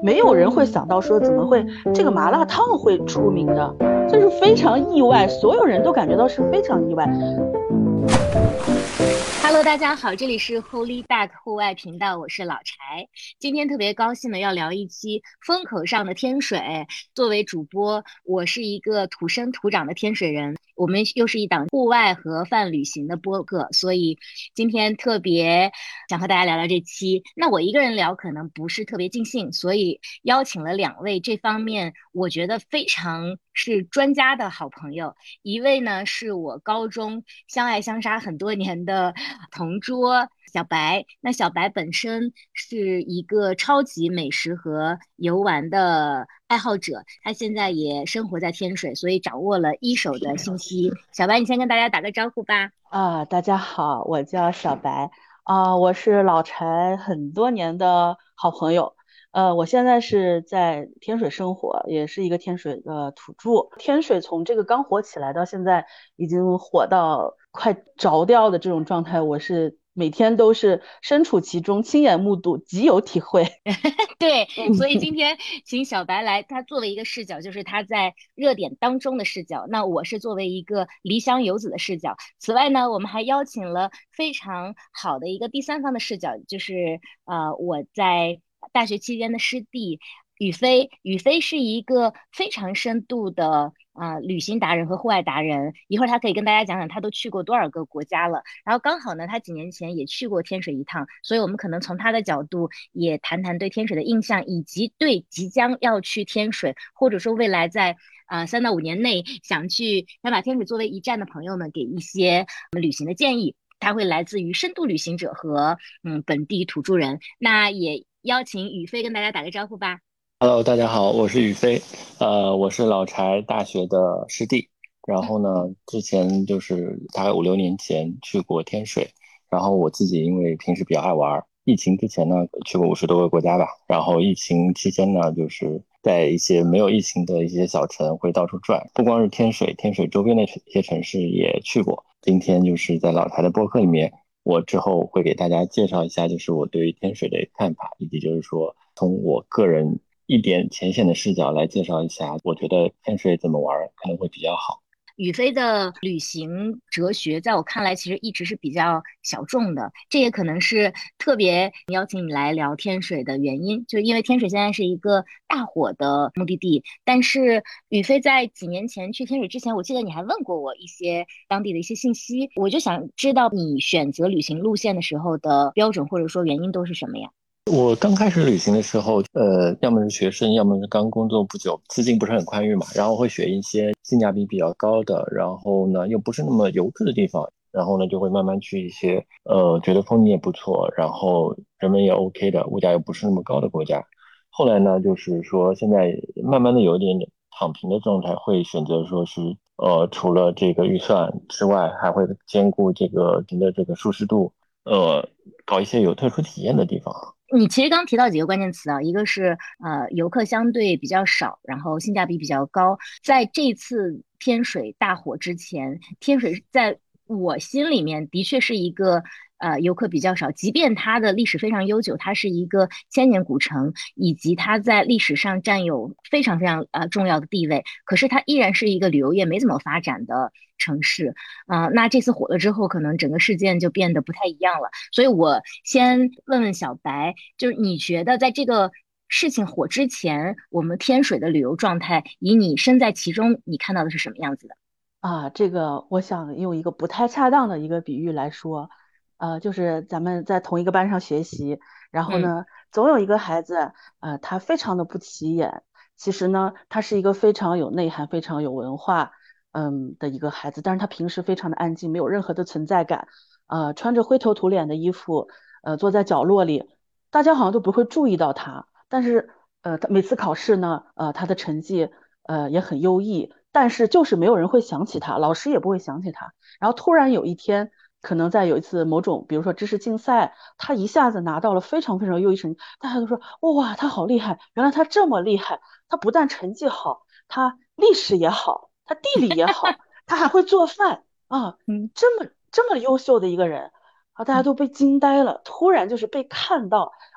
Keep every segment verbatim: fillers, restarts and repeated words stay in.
没有人会想到说怎么会这个麻辣烫会出名的，这是非常意外，所有人都感觉到是非常意外。 Hello，大家好，这里是 Holy Duck 户外频道，我是老柴。今天特别高兴的要聊一期风口上的天水。作为主播，我是一个土生土长的天水人，我们又是一档户外盒饭旅行的播客，所以今天特别想和大家聊聊这期。那我一个人聊可能不是特别尽兴，所以邀请了两位这方面我觉得非常是专家的好朋友。一位呢是我高中相爱相杀很多年的同桌小白，那小白本身是一个超级美食和游玩的爱好者，他现在也生活在天水，所以掌握了一手的信息。小白，你先跟大家打个招呼吧。 啊，大家好，我叫小白啊，我是老柴很多年的好朋友。呃，我现在是在天水生活，也是一个天水的土著。天水从这个刚火起来到现在，已经火到快着掉的这种状态，我是每天都是身处其中，亲眼目睹，极有体会。 对，所以今嗯。 天请小白来，他作为一个视角，就是他在热点当中的视角。那我是作为一个离乡游子的视角。此外呢，我们还邀请了非常好的一个第三方的视角，就是呃我在大学期间的师弟宇飞。宇飞是一个非常深度的啊、呃旅行达人和户外达人，一会儿他可以跟大家讲讲他都去过多少个国家了。然后刚好呢，他几年前也去过天水一趟，所以我们可能从他的角度也谈谈对天水的印象，以及对即将要去天水，或者说未来在呃三到五年内想去想把天水作为一站的朋友们给一些嗯旅行的建议。他会来自于深度旅行者和嗯本地土著人。那也邀请宇飞跟大家打个招呼吧。 Hello，大家好，我是宇飞，呃，我是老柴大学的师弟。然后呢，之前就是大概五六年前去过天水，然后我自己因为平时比较爱玩儿，疫情之前呢去过五十多个国家吧，然后疫情期间呢，就是在一些没有疫情的一些小城会到处转，不光是天水，天水周边的一些城市也去过。今天就是在老柴的播客里面，我之后会给大家介绍一下，就是我对于天水的看法，以及就是说从我个人一点浅显的视角来介绍一下，我觉得天水怎么玩可能会比较好。 宇飞的旅行哲学，在我看来，其实一直是比较小众的。这也可能是特别邀请你来聊天水的原因，就因为天水现在是一个大火的目的地。但是宇飞在几年前去天水之前，我记得你还问过我一些当地的一些信息，我就想知道你选择旅行路线的时候的标准或者说原因都是什么呀？ 我刚开始旅行的时候，呃，要么是学生，要么是刚工作不久，资金不是很宽裕嘛，然后会选一些性价比比较高的，然后呢又不是那么游客的地方，然后呢就会慢慢去一些呃觉得风景也不错，然后人们也 OK 的，物价又不是那么高的国家。后来呢，就是说现在慢慢的有一点点躺平的状态，会选择说是呃除了这个预算之外，还会兼顾这个您的这个舒适度，呃，搞一些有特殊体验的地方。 你其实刚提到几个关键词啊，一个是呃游客相对比较少，然后性价比比较高。在这次天水大火之前，天水在我心里面的确是一个呃游客比较少，即便它的历史非常悠久，它是一个千年古城，以及它在历史上占有非常非常呃重要的地位，可是它依然是一个旅游业没怎么发展的城市。啊、呃那这次火了之后，可能整个事件就变得不太一样了。所以我先问问小白，就是你觉得在这个事情火之前，我们天水的旅游状态，以你身在其中，你看到的是什么样子的？ 啊，这个我想用一个不太恰当的一个比喻来说，呃，就是咱们在同一个班上学习，然后嗯。 呢，总有一个孩子，呃，他非常的不起眼，其实呢，他是一个非常有内涵、非常有文化，嗯的一个孩子，但是他平时非常的安静，没有任何的存在感，呃，穿着灰头土脸的衣服，呃，坐在角落里，大家好像都不会注意到他，但是，呃，他每次考试呢，呃，他的成绩，呃，也很优异。但是就是没有人会想起他，老师也不会想起他。然后突然有一天，可能在有一次某种，比如说知识竞赛，他一下子拿到了非常非常优异成绩，大家都说哇，他好厉害！原来他这么厉害，他不但成绩好，他历史也好，他地理也好，他还会做饭啊， 嗯。 这么这么优秀的一个人，啊，大家都被惊呆了。突然就是被看到，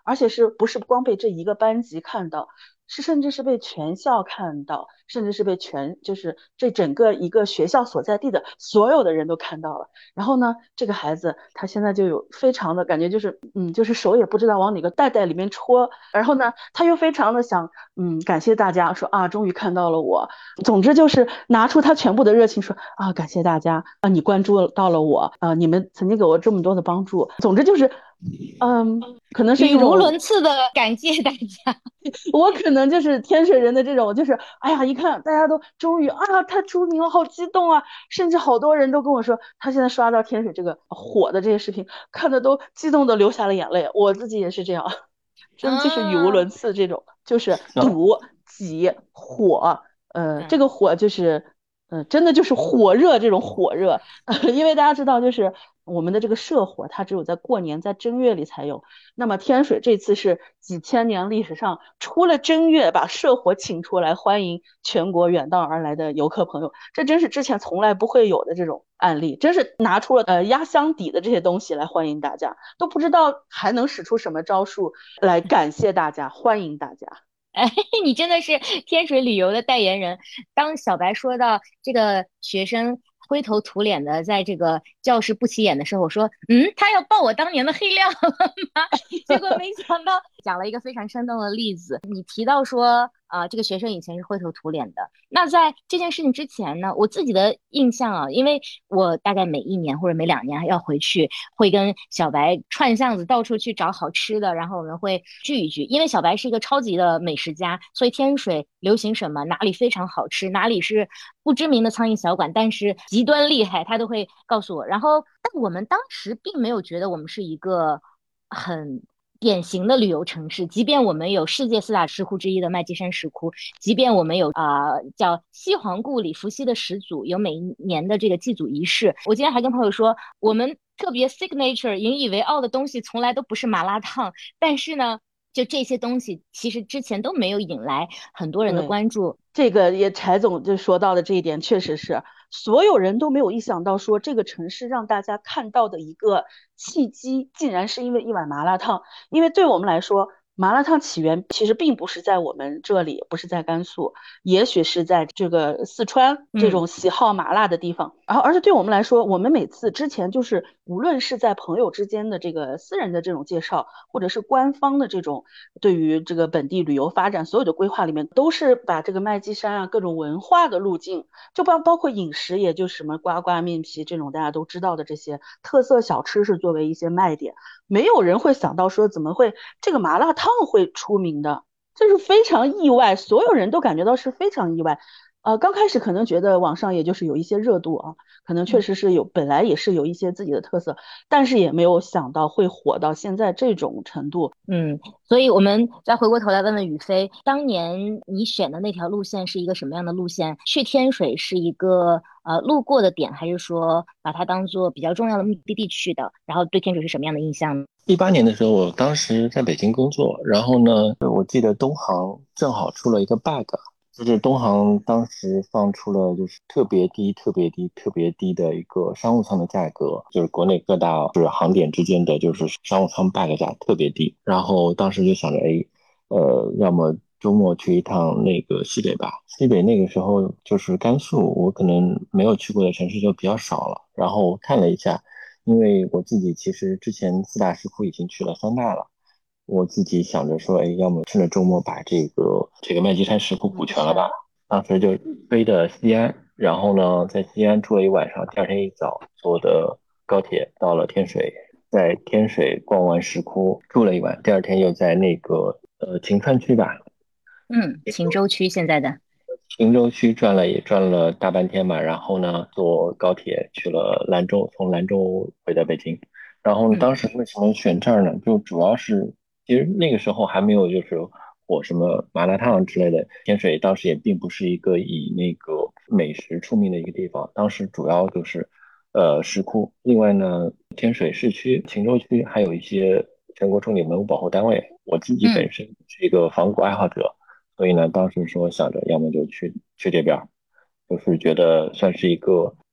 而且是不是光被这一个班级看到，是甚至是被全校看到，甚至是被全就是这整个一个学校所在地的所有的人都看到了。然后呢，这个孩子他现在就有非常的感觉，就是嗯，就是手也不知道往哪个袋袋里面戳，然后呢，他又非常的想嗯感谢大家，说啊终于看到了我，总之就是拿出他全部的热情说啊感谢大家啊你关注到了我啊你们曾经给我这么多的帮助，总之就是嗯可能是语无一种伦次的感谢大家。 我可能就是天水人的这种，就是哎呀，一看大家都终于啊，他出名了，好激动啊！甚至好多人都跟我说，他现在刷到天水这个火的这些视频，看的都激动的流下了眼泪。我自己也是这样，真的就是语无啊， 伦次，这种就是然后堵、挤、火，呃，这嗯个火就是，呃，真的就是火热这种火热，因为大家知道，就是我们的这个社火，它只有在过年，在正月里才有。那么天水这次是几千年历史上，除了正月把社火请出来，欢迎全国远道而来的游客朋友，这真是之前从来不会有的这种案例，真是拿出了呃压箱底的这些东西来欢迎大家，都不知道还能使出什么招数来感谢大家，欢迎大家。 哎，你真的是天水旅游的代言人。当小白说到这个学生灰头土脸的在这个教室不起眼的时候，我说，嗯，他要爆我当年的黑料了吗？结果没想到讲了一个非常生动的例子。你提到说，啊、这个学生以前是灰头土脸的。那在这件事情之前呢，我自己的印象啊，因为我大概每一年或者每两年还要回去，会跟小白串巷子，到处去找好吃的，然后我们会聚一聚。因为小白是一个超级的美食家，所以天水流行什么，哪里非常好吃，哪里是不知名的苍蝇小馆，但是极端厉害，他都会告诉我。然后，但我们当时并没有觉得我们是一个很典型的旅游城市，即便我们有世界四大石窟之一的麦积山石窟，即便我们有啊、呃叫西皇故里伏羲的始祖，有每一年的这个祭祖仪式。我今天还跟朋友说，我们特别 signature 引以为傲的东西，从来都不是麻辣烫，但是呢，就这些东西其实之前都没有引来很多人的对， 关注。 这个也柴总就说到的这一点，确实是所有人都没有意想到，说这个城市让大家看到的一个契机，竟然是因为一碗麻辣烫。因为对我们来说，麻辣烫起源其实并不是在我们这里，不是在甘肃，也许是在这个四川这嗯种喜好麻辣的地方。然后，而且对我们来说，我们每次之前就是无论是在朋友之间的这个私人的这种介绍，或者是官方的这种对于这个本地旅游发展所有的规划里面，都是把这个麦积山啊各种文化的路径，就包包括饮食，也就什么瓜瓜面皮这种大家都知道的这些特色小吃是作为一些卖点，没有人会想到说怎么会这个麻辣烫会出名的，这是非常意外，所有人都感觉到是非常意外。呃，刚开始可能觉得网上也就是有一些热度啊，可能确嗯。 实是有，本来也是有一些自己的特色，但是也没有想到会火到现在这种程度。 嗯，所以我们再回过头来问问宇飞，当年你选的那条路线是一个什么样的路线？去天水是一个呃路过的点，还是说把它当做比较重要的目的地去的？然后对天水是什么样的印象呢？ 一八年的时候，我当时在北京工作，然后呢，我记得东航正好出了一个 bug，就是东航当时放出了就是特别低、特别低、特别低的一个商务舱的价格，就是国内各大就是航点之间的就是商务舱 bug 价特别低，然后当时就想着，哎，呃，要么周末去一趟那个西北吧。西北那个时候就是甘肃，我可能没有去过的城市就比较少了，然后我看了一下。因为我自己其实之前四大石窟已经去了三大了，我自己想着说，哎，要么趁着周末把这个这个麦积山石窟补全了吧。 麦积山， 当时就飞的西安，然后呢，在西安住了一晚上，第二天一早坐的高铁到了天水，在天水逛完石窟住了一晚，第二天又在那个呃晴川区吧， 嗯，秦州区现在的。 鄞州区转了也转了大半天吧，然后呢，坐高铁去了兰州，从兰州回到北京。然后嗯当时为什么选这儿呢？就主要是，其实那个时候还没有就是火什么麻辣烫之类的，天水当时也并不是一个以那个美食出名的一个地方，当时主要就是呃石窟。另外呢，天水市区、鄞州区还有一些全国重点文物保护单位。我自己嗯。 本身是一个仿古爱好者。所以呢，当时说想着，要么就去去这边儿，就是觉得算是一个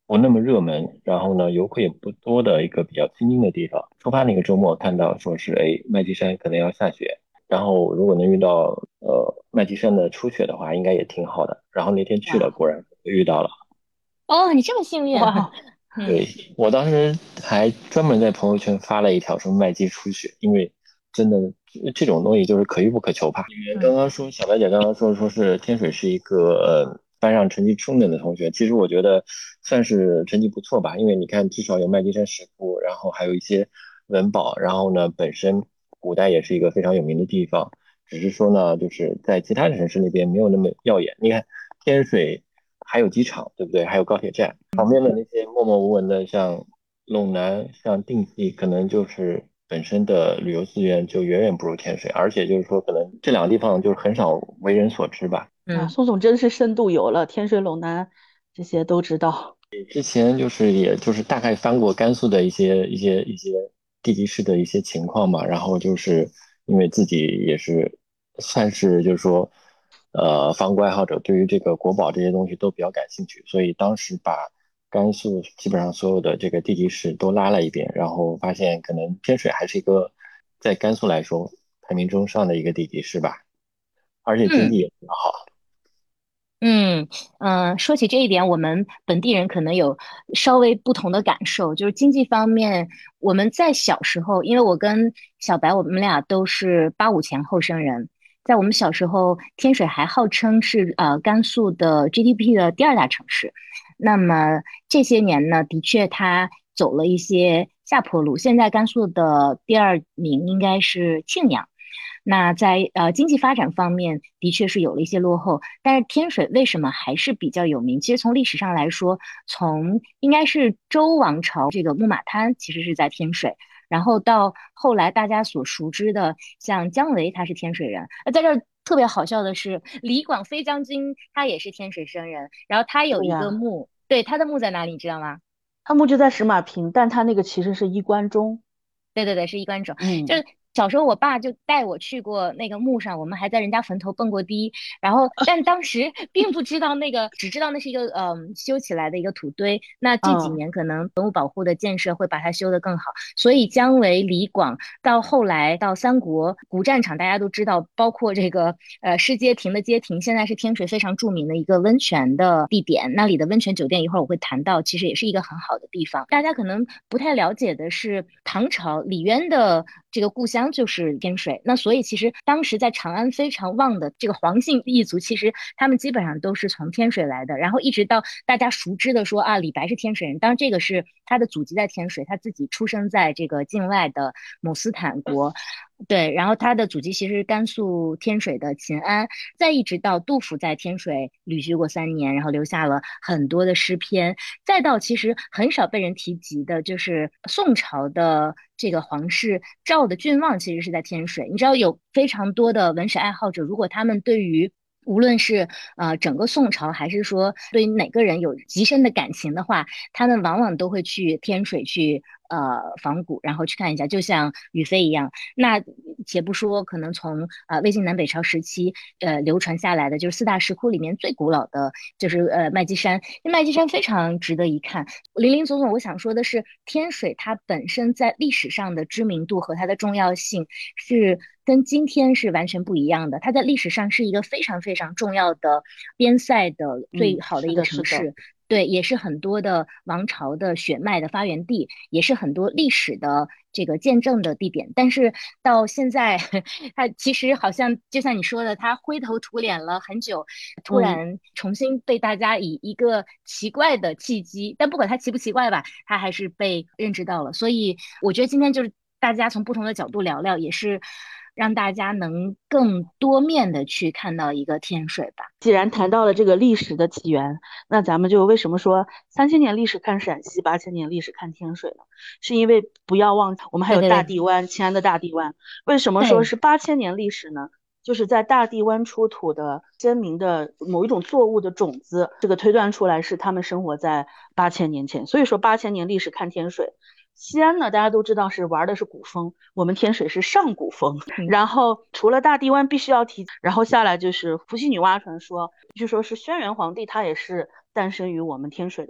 不那么热门，然后呢游客也不多的一个比较清静的地方。出发那个周末看到说是哎麦积山可能要下雪，然后如果能遇到呃麦积山的初雪的话，应该也挺好的。然后那天去了， 哇果然遇到了。 哦，你这么幸运。 哇， 嗯对，我当时还专门在朋友圈发了一条说麦积初雪，因为真的这种东西就是可遇不可求吧。你们刚嗯刚说小白姐刚刚说说是天水是一个呃班上成绩中等的同学，其实我觉得算是成绩不错吧，因为你看至少有麦积山石窟，然后还有一些文保，然后呢本身古代也是一个非常有名的地方，只是说呢就是在其他城市那边没有那么耀眼。你看天水还有机场，对不对？还有高铁站。旁边的那些默默无闻的，像陇南、像定西，可能就是本身的旅游资源就远远不如天水，而且就是说，可能这两个地方就是很少为人所知吧。 哇， 嗯宋总真是深度游了，天水陇南这些都知道。 之前就是也就是大概翻过甘肃的一些一些一些地级市的一些情况嘛，然后就是因为自己也是算是就是说，呃，防国爱好者，对于这个国宝这些东西都比较感兴趣，所以当时把甘肃基本上所有的这个地级市都拉了一遍，然后发现可能天水还是一个在甘肃来说排名中上的一个地级市吧，而且经嗯。 济也比较好。 嗯嗯，呃说起这一点，我们本地人可能有稍微不同的感受，就是经济方面，我们在小时候，因为我跟小白我们俩都是八五前后生人，在我们小时候，天水还号称是呃甘肃的 G D P 的第二大城市。那么这些年呢，的确它走了一些下坡路，现在甘肃的第二名应该是庆阳。那在呃经济发展方面，的确是有了一些落后，但是天水为什么还是比较有名？其实从历史上来说，从应该是周王朝这个木马滩其实是在天水，然后到后来大家所熟知的像姜维，他是天水人。呃，在这儿特别好笑的是，李广飞将军他也是天水生人，然后他有一个对呀， 墓，对，他的墓在哪里，你知道吗？ 他墓就在石马坪，但他那个其实是衣冠冢。 对对对，是衣冠冢。就嗯， 是小时候我爸就带我去过那个墓上，我们还在人家坟头蹦过迪。然后，但当时并不知道那个，只知道那是一个嗯修起来的一个土堆。那这几嗯， 年可能文物保护的建设会把它修得更好，所以姜维、李广到后来到三国古战场，大家都知道，包括这个呃世街亭的街亭，现在是天水非常著名的一个温泉的地点。那里的温泉酒店一会儿我会谈到，其实也是一个很好的地方。大家可能不太了解的是，唐朝李渊的这个故乡就是天水，那所以其实当时在长安非常旺的这个黄姓一族，其实他们基本上都是从天水来的。然后一直到大家熟知的说啊，李白是天水人，当然这个是他的祖籍在天水，他自己出生在这个境外的姆斯坦国。对，然后他的祖籍其实是甘肃天水的秦安，再一直到杜甫在天水旅居过三年，然后留下了很多的诗篇，再到其实很少被人提及的，就是宋朝的这个皇室赵的郡望，其实是在天水。你知道有非常多的文史爱好者，如果他们对于无论是呃整个宋朝，还是说对于哪个人有极深的感情的话，他们往往都会去天水去呃访古，然后去看一下，就像宇飞一样。那且不说可能从呃魏晋南北朝时期呃流传下来的，就是四大石窟里面最古老的就是呃麦积山，麦积山非常值得一看。林林总总，我想说的是，天水它本身在历史上的知名度和它的重要性是跟今天是完全不一样的。它在历史上是一个非常非常重要的边塞的最嗯， 好的一个是的，是的。 城市。对，也是很多的王朝的血脉的发源地，也是很多历史的这个见证的地点。但是到现在，它其实好像就像你说的，它灰头土脸了很久，突嗯。 然重新被大家以一个奇怪的契机，但不管它奇不奇怪吧，它还是被认知到了。所以我觉得今天就是大家从不同的角度聊聊，也是让大家能更多面的去看到一个天水吧。 既然谈到了这个历史的起源，那咱们就为什么说三千年历史看陕西，八千年历史看天水呢？是因为不要忘记，我们还有对对对大地湾，秦安的大地湾。为什么说对， 是八千年历史呢？就是在大地湾出土的鲜明的某一种作物的种子，这个推断出来是他们生活在八千年前。所以说八千年历史看天水。西安呢，大家都知道是玩的是古风，我们天水是上古风。 嗯然后除了大地湾必须要提，然后下来就是伏羲女娲传说，据说是轩辕皇帝他也是诞生于我们天水的。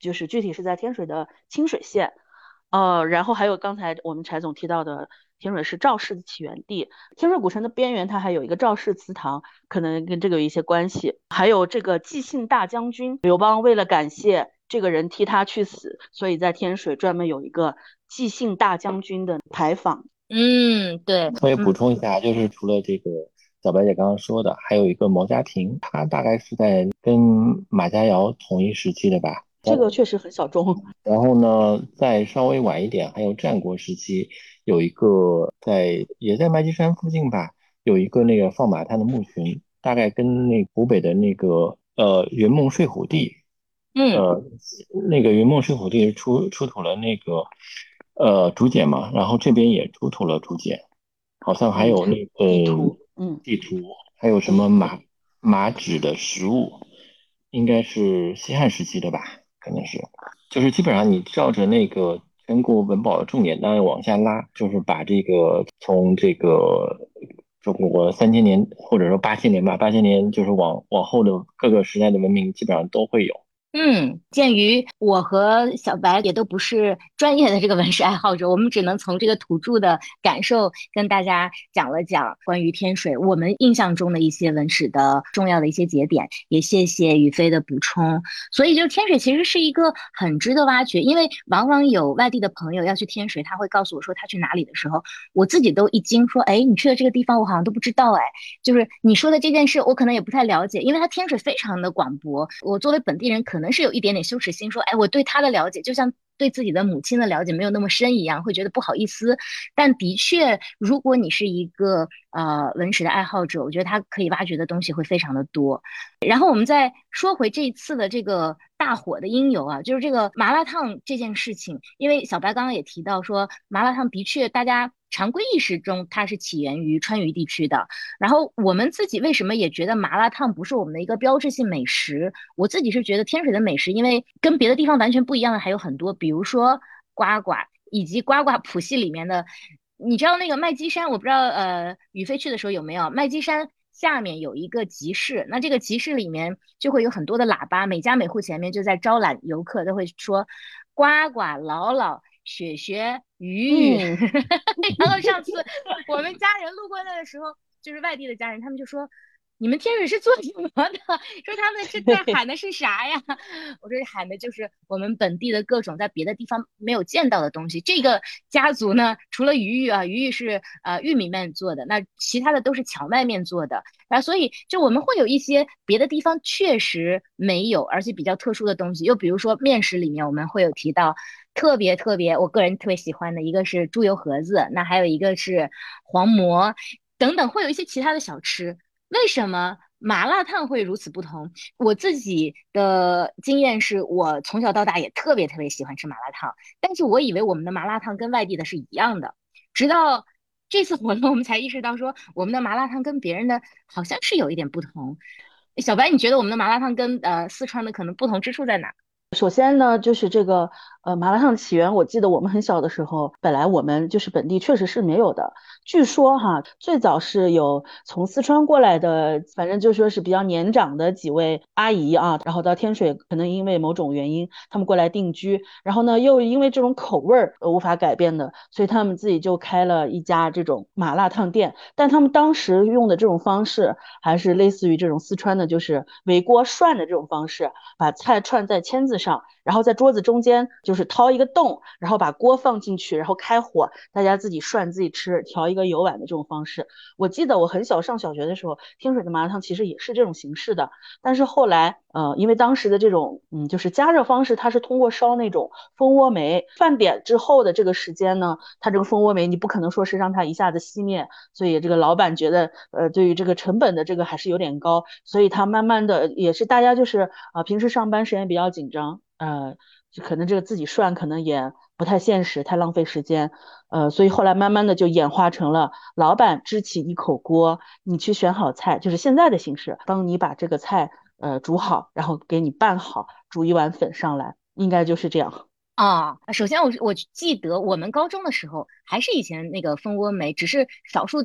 就是具体是在天水的清水县。呃，然后还有刚才我们柴总提到的，天水是赵氏的起源地。天水古城的边缘，它还有一个赵氏祠堂，可能跟这个有一些关系。还有这个纪信大将军刘邦，为了感谢这个人替他去死，所以在天水专门有一个纪信大将军的牌坊。 嗯，对， 我也补嗯， 充一下，就是除了这个小白姐刚刚说的，还有一个毛家亭，它大概是在跟马家窑同一时期的吧。 这个确实很小众。 然后呢，再稍微晚一点，还有战国时期有一个在也在麦积山附近吧，有一个那个放马滩的墓群，大概跟那湖北的那个呃圆梦睡虎地， 嗯， 呃那个圆梦睡虎地出出土了那个呃竹简嘛，然后这边也出土了竹简，好像还嗯， 有那个地图。嗯， 地图，还有什么马马纸的实物，应该是西汉时期的吧，可能是。就是基本上你照着那个全国文保的重点单位往下拉，就是把这个从这个中国三千年或者说八千年吧，八千年就是往往后的各个时代的文明基本上都会有。 嗯，鉴于我和小白也都不是专业的这个文史爱好者，我们只能从这个土著的感受跟大家讲了讲关于天水我们印象中的一些文史的重要的一些节点。也谢谢宇飞的补充。所以就天水其实是一个很值得挖掘，因为往往有外地的朋友要去天水，他会告诉我说他去哪里的时候，我自己都一惊，说，哎，你去的这个地方我好像都不知道，哎。就是你说的这件事，我可能也不太了解，因为它天水非常的广博。我作为本地人，可能是有一点点羞耻心，说，哎，我对它的了解，就像对自己的母亲的了解没有那么深一样，会觉得不好意思。但的确，如果你是一个呃文史的爱好者，我觉得它可以挖掘的东西会非常的多。然后我们再说回这一次的这个大火的因由啊，就是这个麻辣烫这件事情，因为小白刚刚也提到说，麻辣烫的确大家常规意识中它是起源于川渝地区的。然后我们自己为什么也觉得麻辣烫不是我们的一个标志性美食？我自己是觉得天水的美食，因为跟别的地方完全不一样的还有很多，比如说呱呱，以及呱呱谱系里面的，你知道那个麦积山，我不知道呃宇飞去的时候有没有，麦积山下面有一个集市，那这个集市里面就会有很多的喇叭，每家每户前面就在招揽游客，都会说呱呱、姥姥、雪雪、鱼鱼。 嗯， 然后上次我们家人路过那的时候，就是外地的家人，他们就说：“你们天水是做什么的？”说他们这在对。 喊的是啥呀？我说喊的就是我们本地的各种在别的地方没有见到的东西。这个家族呢，除了鱼鱼啊，鱼鱼是呃玉米面做的，那其他的都是荞麦面做的。然后所以就我们会有一些别的地方确实没有，而且比较特殊的东西。又比如说面食里面，我们会有提到特别特别，我个人特别喜欢的一个是猪油盒子，那还有一个是黄馍等等，会有一些其他的小吃。为什么麻辣烫会如此不同？我自己的经验是我从小到大也特别特别喜欢吃麻辣烫，但是我以为我们的麻辣烫跟外地的是一样的，直到这次活动我们才意识到说我们的麻辣烫跟别人的好像是有一点不同。小白，你觉得我们的麻辣烫跟呃四川的可能不同之处在哪？ 首先呢，就是这个呃麻辣烫的起源，我记得我们很小的时候，本来我们就是本地确实是没有的。据说哈，最早是有从四川过来的，反正就说是比较年长的几位阿姨啊，然后到天水，可能因为某种原因，他们过来定居，然后呢又因为这种口味儿呃无法改变的，所以他们自己就开了一家这种麻辣烫店。但他们当时用的这种方式，还是类似于这种四川的，就是围锅涮的这种方式。把菜串在签子上，然后在桌子中间就是掏一个洞，然后把锅放进去，然后开火，大家自己涮自己吃，调一个油碗的这种方式。我记得我很小上小学的时候，天水的麻辣烫其实也是这种形式的，但是后来呃，因为当时的这种嗯，就是加热方式，它是通过烧那种蜂窝煤，饭点之后的这个时间呢，它这个蜂窝煤你不可能说是让它一下子熄灭，所以这个老板觉得呃，对于这个成本的这个还是有点高，所以他慢慢的也是大家就是啊、呃，平时上班时间比较紧张，呃，就可能这个自己涮可能也不太现实，太浪费时间，呃，所以后来慢慢的就演化成了老板支起一口锅，你去选好菜，就是现在的形式，帮你把这个菜呃煮好，然后给你拌好，煮一碗粉上来，应该就是这样。 啊，首先我我记得我们高中的时候还是以前那个蜂窝煤，只是少数店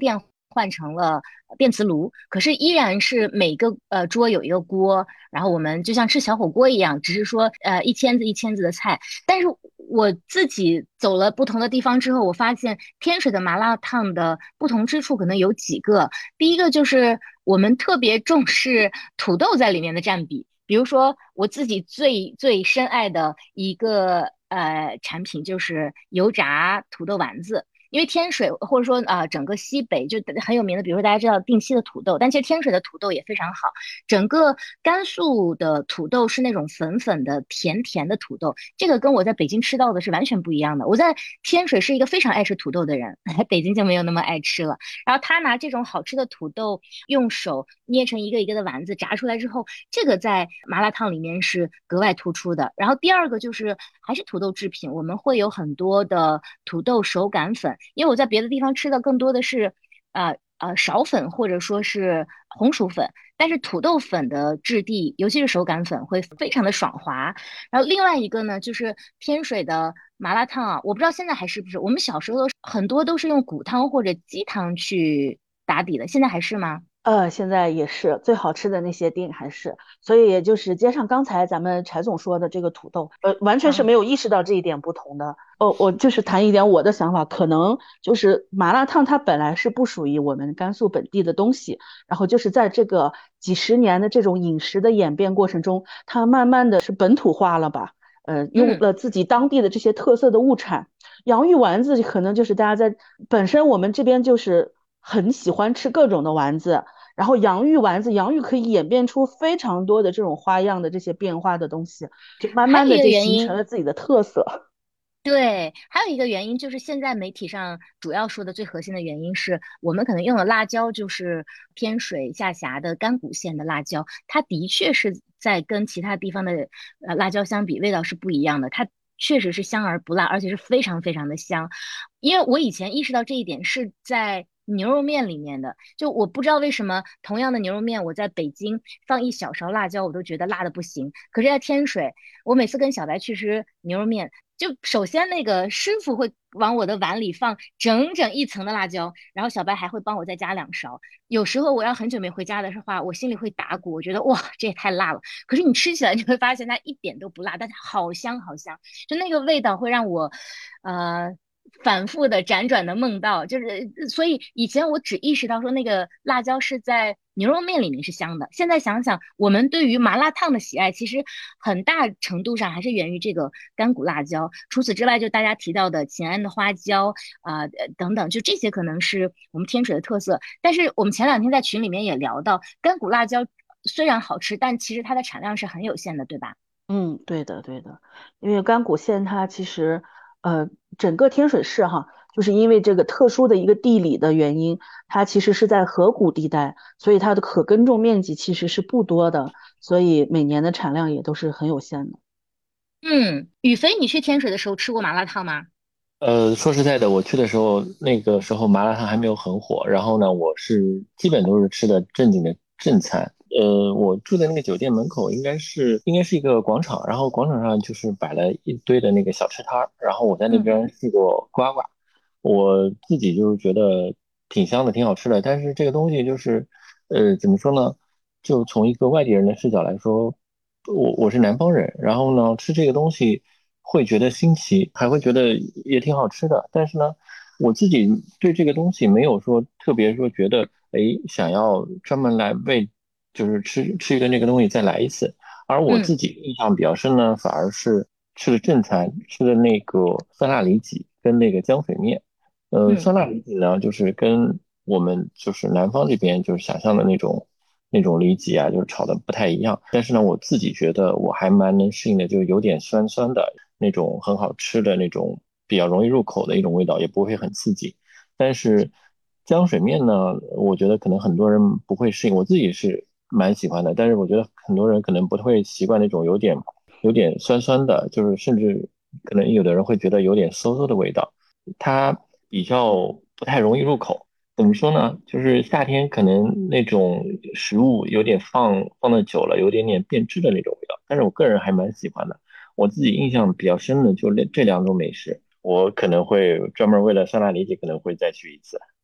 换成了电磁炉，可是依然是每个呃桌有一个锅，然后我们就像吃小火锅一样，只是说呃一签子一签子的菜。但是我自己走了不同的地方之后，我发现天水的麻辣烫的不同之处可能有几个。第一个就是我们特别重视土豆在里面的占比。比如说，我自己最最深爱的一个呃产品就是油炸土豆丸子。因为天水或者说啊、呃整个西北就很有名的，比如说大家知道定西的土豆，但其实天水的土豆也非常好。整个甘肃的土豆是那种粉粉的、甜甜的土豆，这个跟我在北京吃到的是完全不一样的。我在天水是一个非常爱吃土豆的人，北京就没有那么爱吃了。然后他拿这种好吃的土豆，用手捏成一个一个的丸子，炸出来之后，这个在麻辣烫里面是格外突出的。然后第二个就是还是土豆制品，我们会有很多的土豆手擀粉，因为我在别的地方吃的更多的是，呃呃苕粉或者说是红薯粉，但是土豆粉的质地，尤其是手擀粉会非常的爽滑。然后另外一个呢，就是天水的麻辣烫啊，我不知道现在还是不是，我们小时候很多都是用骨汤或者鸡汤去打底的，现在还是吗？ 呃，现在也是最好吃的那些店还是，所以也就是接上刚才咱们柴总说的这个土豆，呃，完全是啊， 没有意识到这一点不同的。哦，我就是谈一点我的想法，可能就是麻辣烫它本来是不属于我们甘肃本地的东西，然后就是在这个几十年的这种饮食的演变过程中，它慢慢的是本土化了吧，呃，用嗯。 了自己当地的这些特色的物产。洋芋丸子可能就是大家在本身我们这边就是很喜欢吃各种的丸子。然后洋芋丸子，洋芋可以演变出非常多的这种花样的这些变化的东西，就慢慢的还有一个就形成原因， 了自己的特色。 对，还有一个原因就是现在媒体上主要说的最核心的原因是我们可能用的辣椒就是天水下辖的甘谷县的辣椒，它的确是在跟其他地方的呃辣椒相比，味道是不一样的。它确实是香而不辣，而且是非常非常的香。因为我以前意识到这一点是在牛肉面里面的，就我不知道为什么同样的牛肉面，我在北京放一小勺辣椒，我都觉得辣的不行，可是在天水，我每次跟小白去吃牛肉面。就首先那个师傅会往我的碗里放整整一层的辣椒，然后小白还会帮我再加两勺。有时候我要很久没回家的话，我心里会打鼓，我觉得哇，这也太辣了。可是你吃起来你会发现它一点都不辣，但它好香好香，就那个味道会让我，呃。反复的辗转的梦到，就是所以以前我只意识到说那个辣椒是在牛肉面里面是香的，现在想想，我们对于麻辣烫的喜爱，其实很大程度上还是源于这个干骨辣椒。除此之外，就大家提到的秦安的花椒啊、呃等等，就这些可能是我们天水的特色。但是我们前两天在群里面也聊到，干骨辣椒虽然好吃，但其实它的产量是很有限的，对吧？ 嗯，对的，对的，因为甘谷县它其实，呃，整个天水市哈，就是因为这个特殊的一个地理的原因，它其实是在河谷地带，所以它的可耕种面积其实是不多的，所以每年的产量也都是很有限的。 嗯，宇飞，你去天水的时候吃过麻辣烫吗？ 呃，说实在的，我去的时候，那个时候麻辣烫还没有很火。然后呢，我是基本都是吃的正经的正餐。呃，我住的那个酒店门口应该是应该是一个广场，然后广场上就是摆了一堆的那个小吃摊儿。然后我在那嗯。 边吃过呱呱，我自己就是觉得挺香的，挺好吃的。但是这个东西就是，呃，怎么说呢？就从一个外地人的视角来说，我我是南方人，然后呢，吃这个东西会觉得新奇，还会觉得也挺好吃的。但是呢，我自己对这个东西没有说特别说觉得，哎，想要专门来为，就是吃吃一个那个东西再来一次。而我嗯。 自己印象比较深呢，反而是吃的正餐，吃的那个酸辣里脊跟那个浆水面。呃， 嗯。 酸辣里脊呢，就是跟我们就是南方这边就是想象的那种那种里脊啊，就是炒的不太一样。但是呢，我自己觉得我还蛮能适应的，就有点酸酸的那种，很好吃的那种，比较容易入口的一种味道，也不会很刺激。但是浆水面呢，我觉得可能很多人不会适应，我自己是蛮喜欢的，但是我觉得很多人可能不会习惯那种有点有点酸酸的，就是甚至可能有的人会觉得有点馊馊的味道。它比较不太容易入口。怎么说呢？就是夏天可能那种食物有点放放的久了，有点点变质的那种味道，但是我个人还蛮喜欢的。我自己印象比较深的就这这两种美食，我可能会专门为了酸辣里脊可能会再去一次。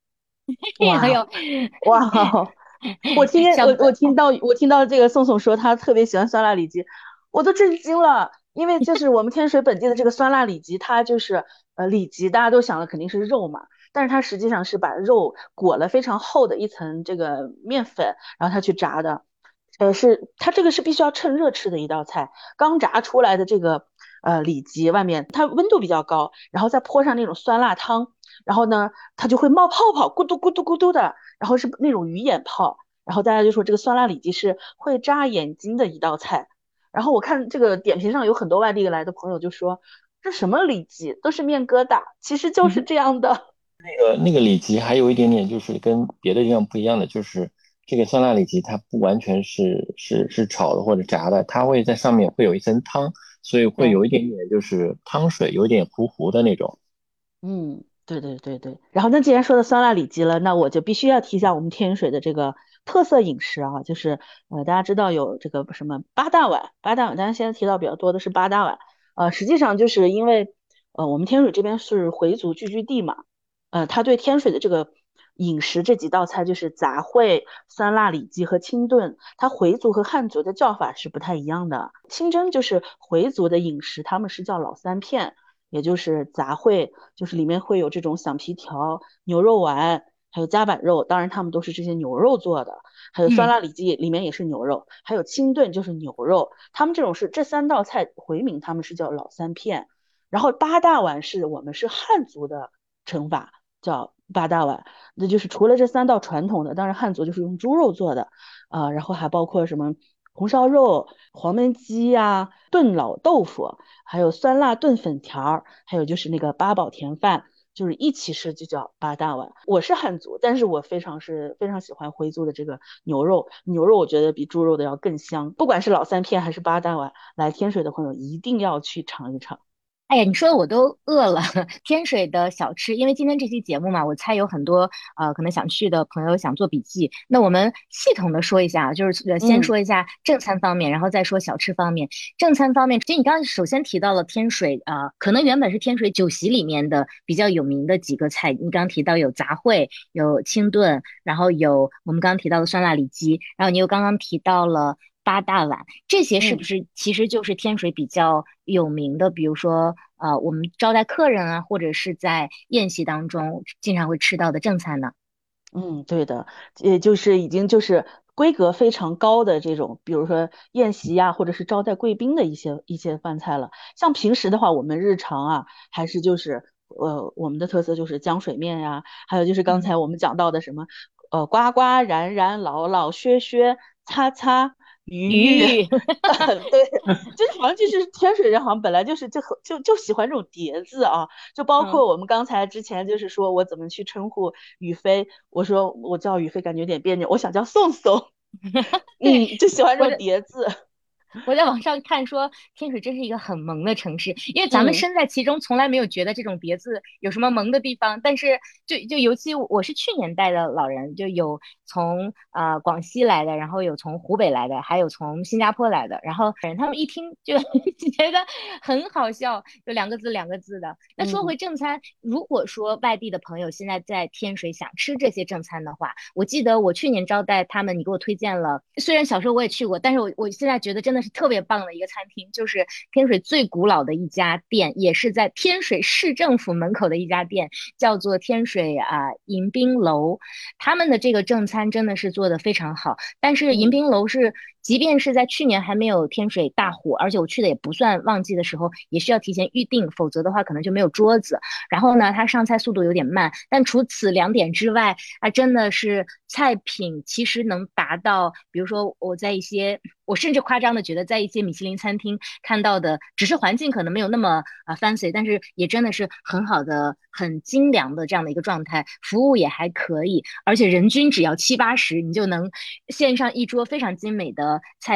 还哇有哇，我听小我我听到我听到这个宋宋说他特别喜欢酸辣里脊，我都震惊了。因为就是我们天水本地的这个酸辣里脊，它就是呃里脊，大家都想的肯定是肉嘛，但是它实际上是把肉裹了非常厚的一层这个面粉，然后它去炸的。呃，是它这个是必须要趁热吃的一道菜，刚炸出来的这个呃里脊外面它温度比较高，然后再泼上那种酸辣汤，然后呢它就会冒泡泡，咕嘟咕嘟咕嘟的，然后是那种鱼眼泡。然后大家就说这个酸辣里脊是会扎眼睛的一道菜。然后我看这个点评上有很多外地来的朋友就说，这什么里脊都是面疙瘩，其实就是这样的。 呃，那个里脊还有一点点就是跟别的地方不一样的，就是这个酸辣里脊它不完全是是是炒的或者炸的，它会在上面会有一层汤，所以会对， 有一点点就是汤水，有一点糊糊的那种。 嗯，对对对对。然后那既然说到酸辣里脊了，那我就必须要提一下我们天水的这个特色饮食啊，就是呃大家知道有这个什么八大碗，八大碗，大家现在提到比较多的是八大碗。呃，实际上就是因为呃我们天水这边是回族聚居地嘛，呃，他对天水的这个饮食这几道菜就是杂烩、酸辣里脊和清炖，它回族和汉族的叫法是不太一样的。清蒸就是回族的饮食，他们是叫老三片。也就是杂烩，就是里面会有这种响皮条、牛肉丸，还有夹板肉，当然他们都是这些牛肉做的，还有酸嗯辣里脊里面也是牛肉，还有清炖就是牛肉，他们这种是这三道菜回民他们是叫老三片，然后八大碗是我们是汉族的称法，叫八大碗，那就是除了这三道传统的，当然汉族就是用猪肉做的，啊、呃然后还包括什么红烧肉、黄焖鸡呀、炖老豆腐。还有酸辣炖粉条儿，还有就是那个八宝田饭，就是一起吃就叫八大碗。我是汉族，但是我非常是非常喜欢回族的这个牛肉，牛肉我觉得比猪肉的要更香。不管是老三片还是八大碗，来天水的朋友一定要去尝一尝。 哎呀，你说的我都饿了。天水的小吃，因为今天这期节目嘛，我猜有很多呃可能想去的朋友想做笔记。那我们系统的说一下啊，就是呃先嗯说一下正餐方面，然后再说小吃方面。正餐方面，其实你刚刚首先提到了天水啊、呃可能原本是天水酒席里面的比较有名的几个菜。你刚刚提到有杂烩，有清炖，然后有我们刚刚提到的酸辣里脊，然后你又刚刚提到了八大碗。这些是不嗯。 是其实就是天水比较有名的？比如说，呃，我们招待客人啊，或者是在宴席当中经常会吃到的正餐呢？ 嗯，对的，也就是已经就是规格非常高的这种，比如说宴席呀、或者是招待贵宾的一些一些饭菜了。像平时的话，我们日常啊，还是就是呃，我们的特色就是浆水面呀，还有就是刚嗯， 才我们讲到的什么呃，呱呱然然老老薛薛擦擦鱼鱼， 鱼， 对，就是好像就是天水人好像本来就是就很就就喜欢这种叠字啊。就包嗯， 括我们刚才之前就是说我怎么去称呼宇飞，我说我叫宇飞感觉有点别扭，我想叫宋宋， 对， 嗯，就喜欢这种我的叠字， 我在网上看说，天水真是一个很萌的城市，因为咱们嗯身在其中，从来没有觉得这种别字有什么萌的地方。但是就就尤其我是去年带的老人，就有从呃广西来的，然后有从湖北来的，还有从新加坡来的，然后人他们一听就觉得很好笑，就两个字两个字的。那说嗯回正餐，如果说外地的朋友现在在天水想吃这些正餐的话，我记得我去年招待他们，你给我推荐了，虽然小时候我也去过，但是我我现在觉得真的是特别棒的一个餐厅，就是天水最古老的一家店，也是在天水市政府门口的一家店，叫做天水啊、呃迎宾楼。他们的这个正餐真的是做的非常好，但是迎嗯宾楼是，即便是在去年还没有天水大火，而且我去的也不算旺季的时候，也需要提前预定，否则的话可能就没有桌子。然后呢，它上菜速度有点慢，但除此两点之外，啊，真的是菜品其实能达到，比如说我在一些，我甚至夸张的觉得，在一些米其林餐厅看到的，只是环境可能没有那么啊、fancy，但是也真的是很好的、很精良的这样的一个状态，服务也还可以，而且人均只要七八十，你就能献上一桌非常精美的菜品。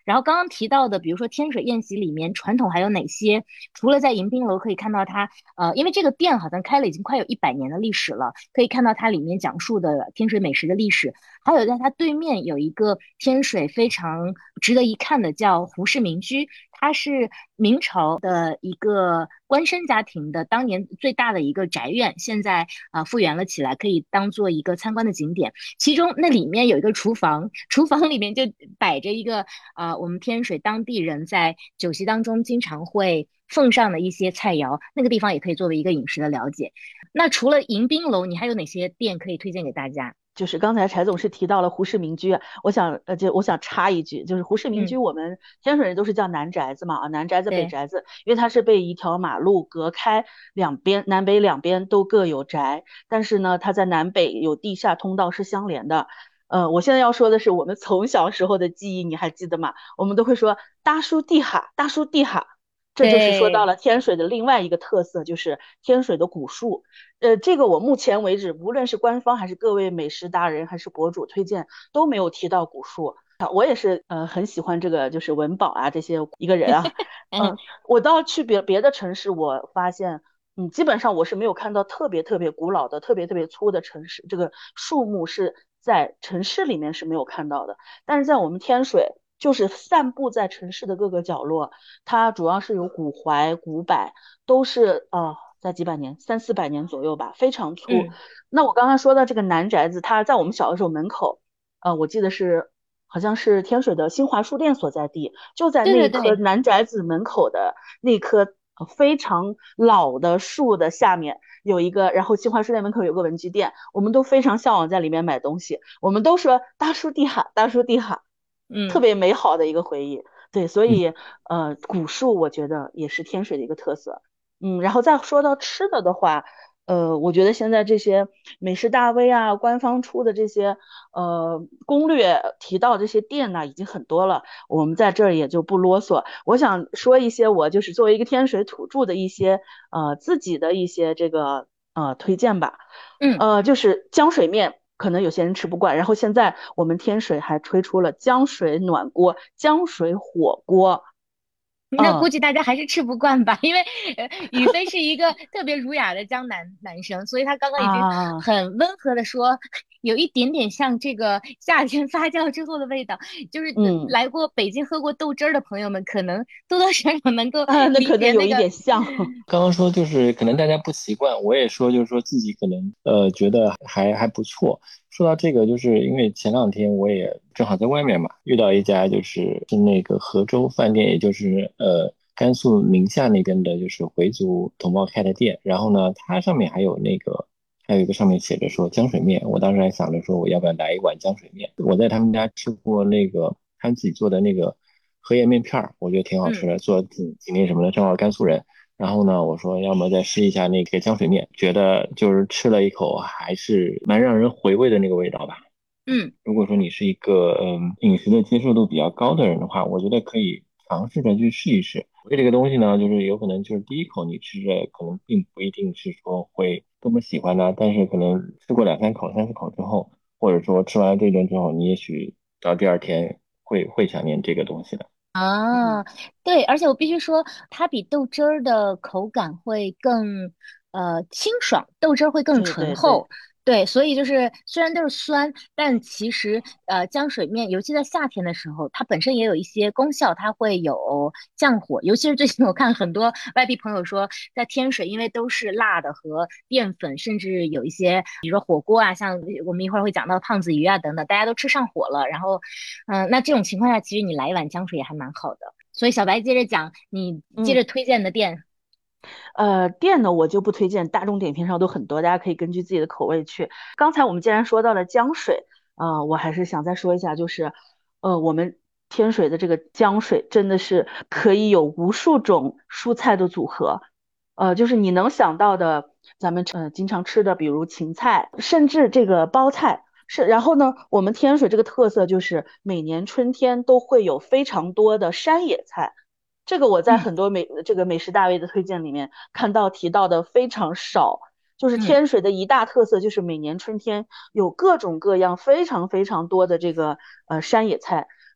然后刚刚提到的，比如说天水宴席里面传统还有哪些？除了在迎宾楼可以看到它，呃，因为这个店好像开了已经快有一百年的历史了，可以看到它里面讲述的天水美食的历史。还有在它对面有一个天水非常值得一看的叫胡氏民居，它是明朝的一个官绅家庭的当年最大的一个宅院，现在啊、呃复原了起来，可以当做一个参观的景点。其中那里面有一个厨房，厨房里面就摆着一个啊、呃我们天水当地人在酒席当中经常会奉上的一些菜肴，那个地方也可以作为一个饮食的了解。那除了迎宾楼，你还有哪些店可以推荐给大家？ 就是刚才柴总是提到了胡氏民居，我想呃就我想插一句，就是胡氏民居嗯， 我们天水人都是叫南宅子嘛，啊南宅子北对， 宅子，因为它是被一条马路隔开，两边南北两边都各有宅，但是呢它在南北有地下通道是相连的。呃，我现在要说的是我们从小时候的记忆，你还记得吗？我们都会说大叔地哈，大叔地哈，这就是说到对， 了天水的另外一个特色，就是天水的古树。呃，这个我目前为止，无论是官方还是各位美食达人还是博主推荐，都没有提到古树。啊我也是呃很喜欢这个就是文保啊这些一个人啊， 嗯嗯，我到去别别的城市，我发现，嗯，基本上我是没有看到特别特别古老的、特别特别粗的城市，这个树木是在城市里面是没有看到的，但是在我们天水，就是散布在城市的各个角落，它主要是有古槐、古柏，都是呃在几百年、三四百年左右吧，非常粗。 嗯， 那我刚刚说的这个南宅子，它在我们小的时候门口，呃，我记得是好像是天水的新华书店所在地，就在对那一棵对对， 南宅子门口的那棵呃非常老的树的下面有一个，然后新华书店门口有个文具店，我们都非常向往在里面买东西，我们都说大叔地哈，大叔地哈，特嗯。 别美好的一个回忆。对，所嗯， 以呃，古树我觉得也是天水的一个特色。嗯，然后再说到吃的的话，呃，我觉得现在这些美食大 V 啊，官方出的这些呃攻略提到这些店呢，已经很多了，我们在这儿也就不啰嗦。我想说一些我就是作为一个天水土著的一些呃自己的一些这个呃推荐吧。 嗯， 呃，就是浆水面，可能有些人吃不惯，然后现在我们天水还推出了浆水暖锅、浆水火锅。 那估嗯计大家还是吃不惯吧，因为呃，宇飞是一个特别儒雅的江南男生，所以他刚刚已经啊， 很温和的说，有一点点像这个夏天发酵之后的味道。就是呃嗯。 来过北京喝过豆汁儿的朋友们，可能多多少少能够啊，那理可能有一解那个。 点像。 刚刚说就是可能大家不习惯，我也说就是说自己可能呃觉得还还不错。说到这个，就是因为前两天我也正好在外面嘛，遇到一家就是是那个合州饭店，也就是呃甘肃宁夏那边的就是回族同胞开的店。然后呢，它上面还有那个还有一个上面写着说浆水面，我当时还想着说我要不要来一碗浆水面。我在他们家吃过那个他们自己做的那个荷叶面片儿，我觉得挺好吃嗯。 的，做的挺挺那什么的，正好甘肃人。然后呢，我说要么再试一下那个浆水面，觉得就是吃了一口还是蛮让人回味的那个味道吧。 嗯。 如果说你是一个嗯饮食的接受度比较高的人的话，我觉得可以尝试着去试一试。这个东西呢，就是有可能就是第一口你吃着可能并不一定是说会多么喜欢的，但是可能吃过两三口、三四口之后，或者说吃完了这顿之后，你也许到第二天会会想念这个东西的。 啊， 嗯， 对，而且我必须说，它比豆汁儿的口感会更呃清爽，豆汁儿会更对对对， 醇厚。对，所以就是虽然都是酸，但其实呃浆水面，尤其在夏天的时候，它本身也有一些功效，它会有降火。尤其是最近我看很多外地朋友说，在天水，因为都是辣的和淀粉，甚至有一些比如说火锅啊，像我们一会儿会讲到胖子鱼啊等等，大家都吃上火了，然后嗯，那这种情况下，其实你来一碗浆水也还蛮好的。所以小白接着讲，你接嗯， 着推荐的店。 呃，店呢我就不推荐，大众点评上都很多，大家可以根据自己的口味去。刚才我们既然说到了浆水，呃，我还是想再说一下，就是呃，我们天水的这个浆水真的是可以有无数种蔬菜的组合，呃，就是你能想到的，咱们呃经常吃的，比如芹菜，甚至这个包菜。是，然后呢，我们天水这个特色就是每年春天都会有非常多的山野菜，这个我在嗯很多美这个美食大 V 的推荐里面看到提到的非常少。就是嗯天水的一大特色，就是每年春天有各种各样非常非常多的这个呃山野菜。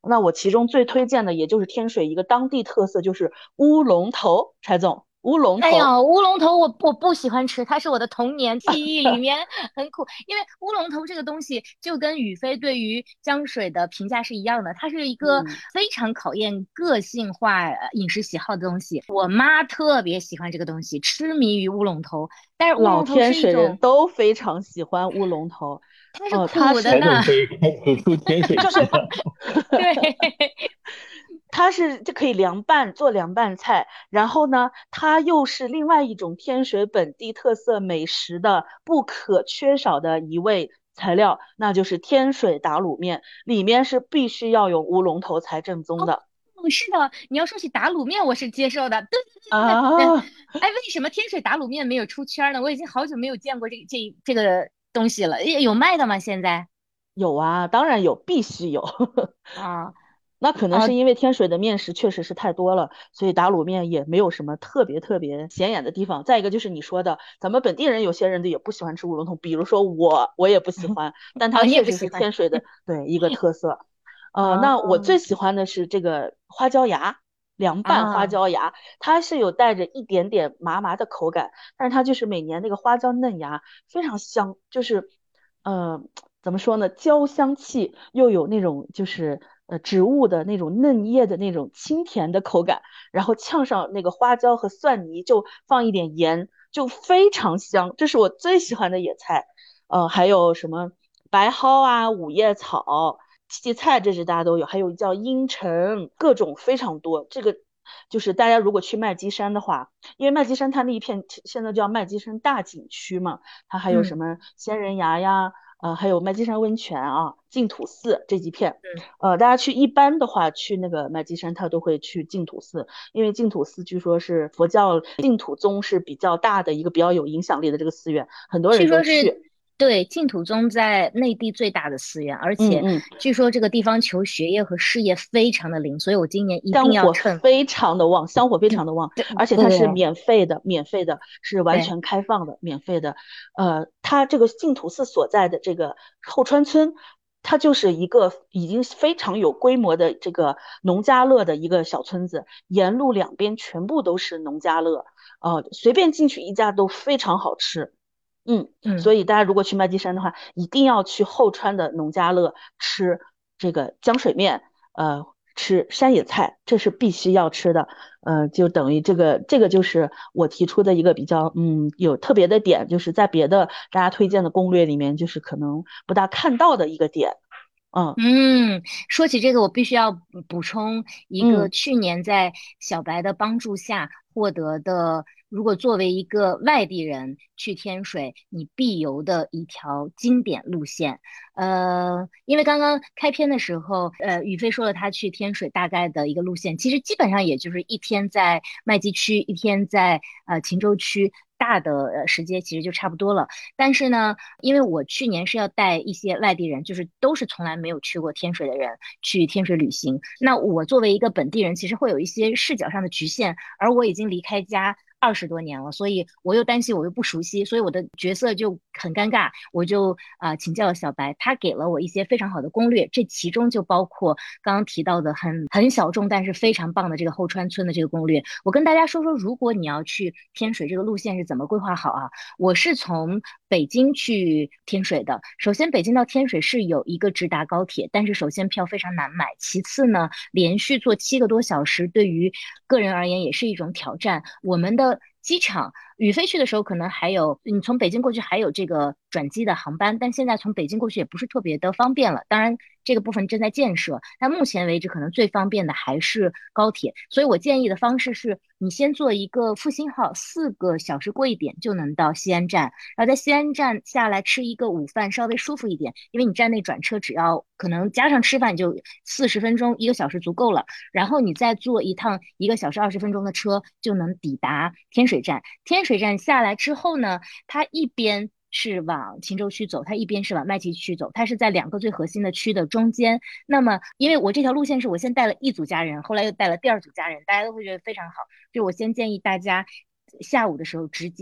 那我其中最推荐的也就是天水一个当地特色，就是乌龙头，柴总，乌龙头。 哎呀，乌龙头我我不喜欢吃，它是我的童年记忆里面很苦。因为乌龙头这个东西就跟宇飞对于江水的评价是一样的，它是一个嗯非常考验个性化呃饮食喜好的东西。我妈特别喜欢这个东西，痴迷于乌龙头。但是乌老龙头天水人是一种， 都非常喜欢乌龙头。 它是呃，它是苦的呢。 柴总可以开始出天水就是记了。 对。 它是就可以凉拌做凉拌菜，然后呢，它又是另外一种天水本地特色美食的不可缺少的一味材料，那就是天水打卤面，里面是必须要有乌龙头才正宗的哦，是的，你要说起打卤面，我是接受的。对对对对对，嗯， 啊。 哎，为什么天水打卤面没有出圈呢？我已经好久没有见过这这这个东西了，有有卖的吗？现在？ 有啊，当然有，必须有。 啊那可能啊， 是因为天水的面食确实是太多了，所以打卤面也没有什么特别特别显眼的地方。再一个就是你说的，咱们本地人有些人也不喜欢吃乌龙头，比如说我，我也不喜欢，但哦，你也它确实是不喜欢。 天水的对一个特色。呃，那我哦最喜欢的是这个花椒芽，凉拌花啊， 椒芽，它是有带着一点点麻麻的口感，但是它就是每年那个花椒嫩芽非常香，就是呃怎么说呢，焦香气又有那种就是呃植物的那种嫩叶的那种清甜的口感，然后呛上那个花椒和蒜泥，就放一点盐，就非常香，这是我最喜欢的野菜。呃，还有什么白蒿啊、五叶草。荠菜这是大家都有，还有叫茵陈，各种非常多。这个就是大家如果去麦积山的话，因为麦积山它那一片现在叫麦积山大景区嘛，它还有什嗯么仙人崖呀，呃，还有麦积山温泉啊、净土寺这几片。 嗯， 呃，大家去一般的话去那个麦积山，他都会去净土寺，因为净土寺据说是佛教净土宗是比较大的一个比较有影响力的这个寺院，很多人据说是都去。 对净土宗在内地最大的寺院，而且嗯嗯， 据说这个地方求学业和事业非常的灵，所以我今年一定香火要趁。 非常的旺，香火非常的旺， 对而且它是对免费的，免费的，是完对， 全开放的，免费的。呃，它这个净土寺所在的这个后川村，它就是一个已经非常有规模的这个农家乐的一个小村子，沿路两边全部都是农家乐，呃，随便进去一家都非常好吃。嗯，所嗯。 以大家如果去麦积山的话，一定要去后川的农家乐吃这个浆水面，呃，吃山野菜，这是必须要吃的。呃，就等于这个这个就是我提出的一个比较嗯有特别的点，就是在别的大家推荐的攻略里面，就是可能不大看到的一个点。嗯嗯，说起这个，我必须要补补充一个嗯去年在小白的帮助下获得的，如果作为一个外地人去天水，你必游的一条经典路线。呃，因为刚刚开篇的时候，呃，宇飞说了他去天水大概的一个路线，其实基本上也就是一天在麦积区，一天在呃秦州区。大的呃时间其实就差不多了，但是呢，因为我去年是要带一些外地人，就是都是从来没有去过天水的人去天水旅行。那我作为一个本地人，其实会有一些视角上的局限，而我已经离开家二十多年了，所以我又担心我又不熟悉，所以我的角色就很尴尬。我就啊、呃请教了小白，他给了我一些非常好的攻略，这其中就包括刚刚提到的很很小众但是非常棒的这个后川村的这个攻略。我跟大家说说，如果你要去天水，这个路线是怎么规划好啊？我是从北京去天水的。首先，北京到天水是有一个直达高铁，但是首先票非常难买，其次呢，连续坐七个多小时，对于个人而言也是一种挑战。我们的机场，宇飞去的时候可能还有，你从北京过去还有这个转机的航班，但现在从北京过去也不是特别的方便了。当然，这个部分正在建设，但目前为止可能最方便的还是高铁。所以我建议的方式是，你先坐一个复兴号，四个小时过一点就能到西安站，然后在西安站下来吃一个午饭，稍微舒服一点，因为你站内转车只要可能加上吃饭就四十分钟，一个小时足够了。然后你再坐一趟一个小时二十分钟的车，就能抵达天水站。天水站下来之后呢，它一边是往秦州区走，它一边是往麦积区走，它是在两个最核心的区的中间。那么，因为我这条路线是我先带了一组家人，后来又带了第二组家人，大家都会觉得非常好。就我先建议大家下午的时候直接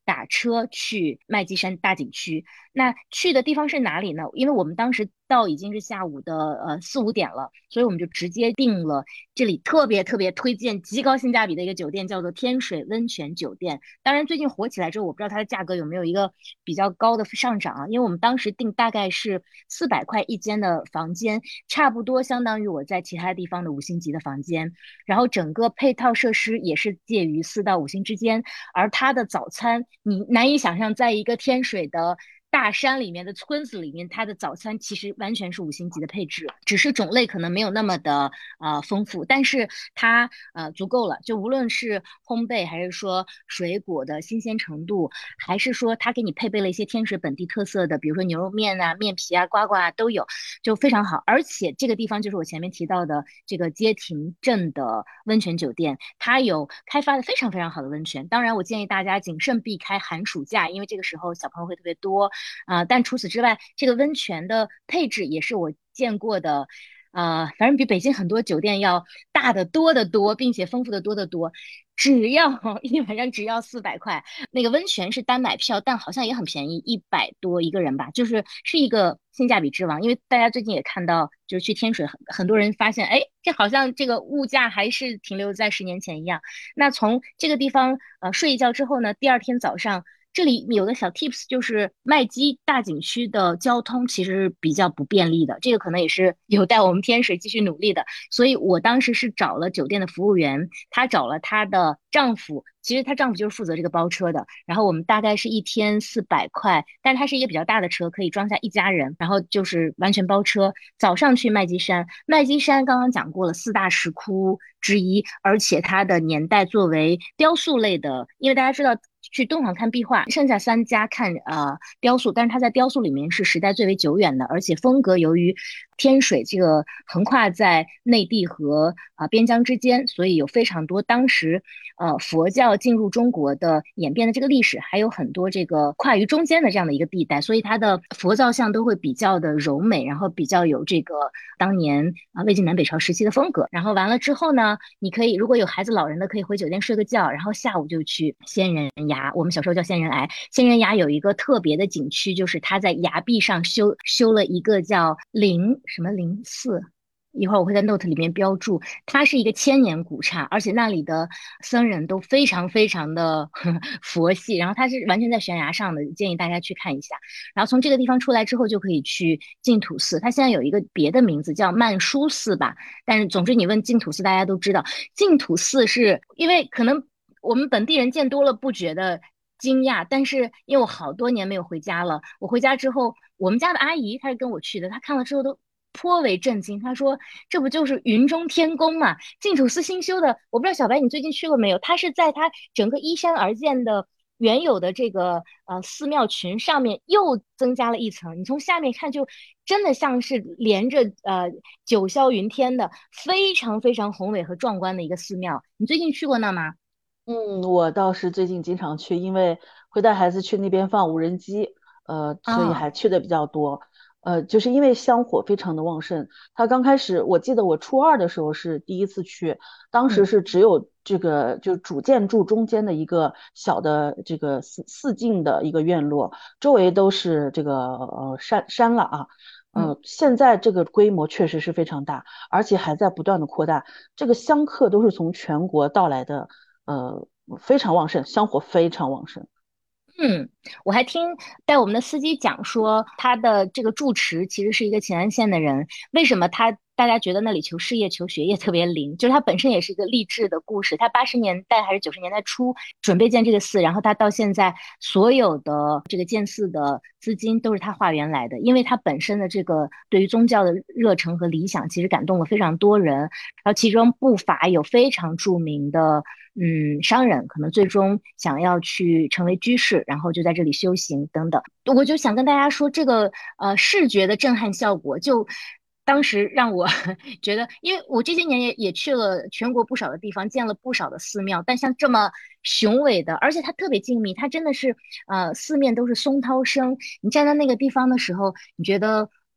打车去麦积山大景区。那去的地方是哪里呢？因为我们当时到已经是下午的呃四五点了，所以我们就直接订了这里特别特别推荐、极高性价比的一个酒店，叫做天水温泉酒店。当然，最近火起来之后，我不知道它的价格有没有一个比较高的上涨啊？因为我们当时订大概是四百块一间的房间，差不多相当于我在其他地方的五星级的房间。然后整个配套设施也是介于四到五星之间，而它的早餐你难以想象，在一个天水的大山里面的村子里面，它的早餐其实完全是五星级的配置，只是种类可能没有那么的呃丰富，但是它呃足够了。就无论是烘焙，还是说水果的新鲜程度，还是说它给你配备了一些天水本地特色的，比如说牛肉面啊、面皮啊、呱呱啊都有，就非常好。而且这个地方就是我前面提到的这个街亭镇的温泉酒店，它有开发的非常非常好的温泉。当然，我建议大家谨慎避开寒暑假，因为这个时候小朋友会特别多啊、呃但除此之外，这个温泉的配置也是我见过的。呃，反正比北京很多酒店要大得多得多，并且丰富的多得多。只要一晚上只要四百块，那个温泉是单买票，但好像也很便宜，一百多一个人吧，就是是一个性价比之王。因为大家最近也看到，就是去天水很很多人发现，哎，这好像这个物价还是停留在十年前一样。那从这个地方呃睡一觉之后呢，第二天早上。这里有个小 tips，就是麦积大景区的交通其实是比较不便利的，这个可能也是有待我们天水继续努力的。所以我当时是找了酒店的服务员，她找了她的丈夫，其实她丈夫就是负责这个包车的。然后我们大概是一天四百块，但是它是一个比较大的车，可以装下一家人，然后就是完全包车。早上去麦积山，麦积山刚刚讲过了，四大石窟之一，而且它的年代作为雕塑类的，因为大家知道。去敦煌看壁画，剩下三家看呃雕塑，但是它在雕塑里面是时代最为久远的，而且风格由于天水这个横跨在内地和啊、呃、边疆之间，所以有非常多当时呃佛教进入中国的演变的这个历史，还有很多这个跨于中间的这样的一个地带，所以它的佛造像都会比较的柔美，然后比较有这个当年啊、呃、魏晋南北朝时期的风格。然后完了之后呢，你可以如果有孩子老人的，可以回酒店睡个觉，然后下午就去仙人崖，我们小时候叫仙人崖。仙人崖有一个特别的景区，就是它在崖壁上修修了一个叫灵什么灵寺。一会儿我会在 note 里面标注，它是一个千年古刹，而且那里的僧人都非常非常的佛系，然后它是完全在悬崖上的，建议大家去看一下。然后从这个地方出来之后，就可以去净土寺，它现在有一个别的名字叫曼殊寺吧，但是总之你问净土寺，大家都知道，净土寺是因为可能我们本地人见多了不觉得惊讶，但是因为我好多年没有回家了，我回家之后，我们家的阿姨她是跟我去的，她看了之后都颇为震惊。她说：“这不就是云中天宫嘛？净土寺新修的，我不知道小白你最近去过没有？它是在它整个依山而建的。”原有的这个呃寺庙群上面又增加了一层，你从下面看就真的像是连着呃九霄云天的，非常非常宏伟和壮观的一个寺庙。你最近去过那吗？ 嗯，我倒是最近经常去，因为会带孩子去那边放无人机，呃，所以啊， 还去的比较多。呃，就是因为香火非常的旺盛。它刚开始，我记得我初二的时候是第一次去，当时嗯是只有这个就主建筑中间的一个小的这个四四进的一个院落，周围都是这个呃山山了啊。 嗯。 呃，现在这个规模确实是非常大，而且还在不断的扩大。这个香客都是从全国到来的。呃，非常旺盛，香火非常旺盛。 嗯，我还听带我们的司机讲说，他的这个住持其实是一个乾安县的人。为什么他大家觉得那里求事业、求学业特别灵？就是他本身也是一个励志的故事。他八十年代还是九十年代初准备建这个寺，然后他到现在所有的这个建寺的资金都是他化缘来的，因为他本身的这个对于宗教的热诚和理想，其实感动了非常多人。然后其中不乏有非常著名的。嗯，商人可能最终想要去成为居士，然后就在这里修行等等。我就想跟大家说，这个呃视觉的震撼效果，就当时让我觉得，因为我这些年也也去了全国不少的地方，见了不少的寺庙，但像这么雄伟的，而且它特别静谧，它真的是呃四面都是松涛声，你站在那个地方的时候，你觉得。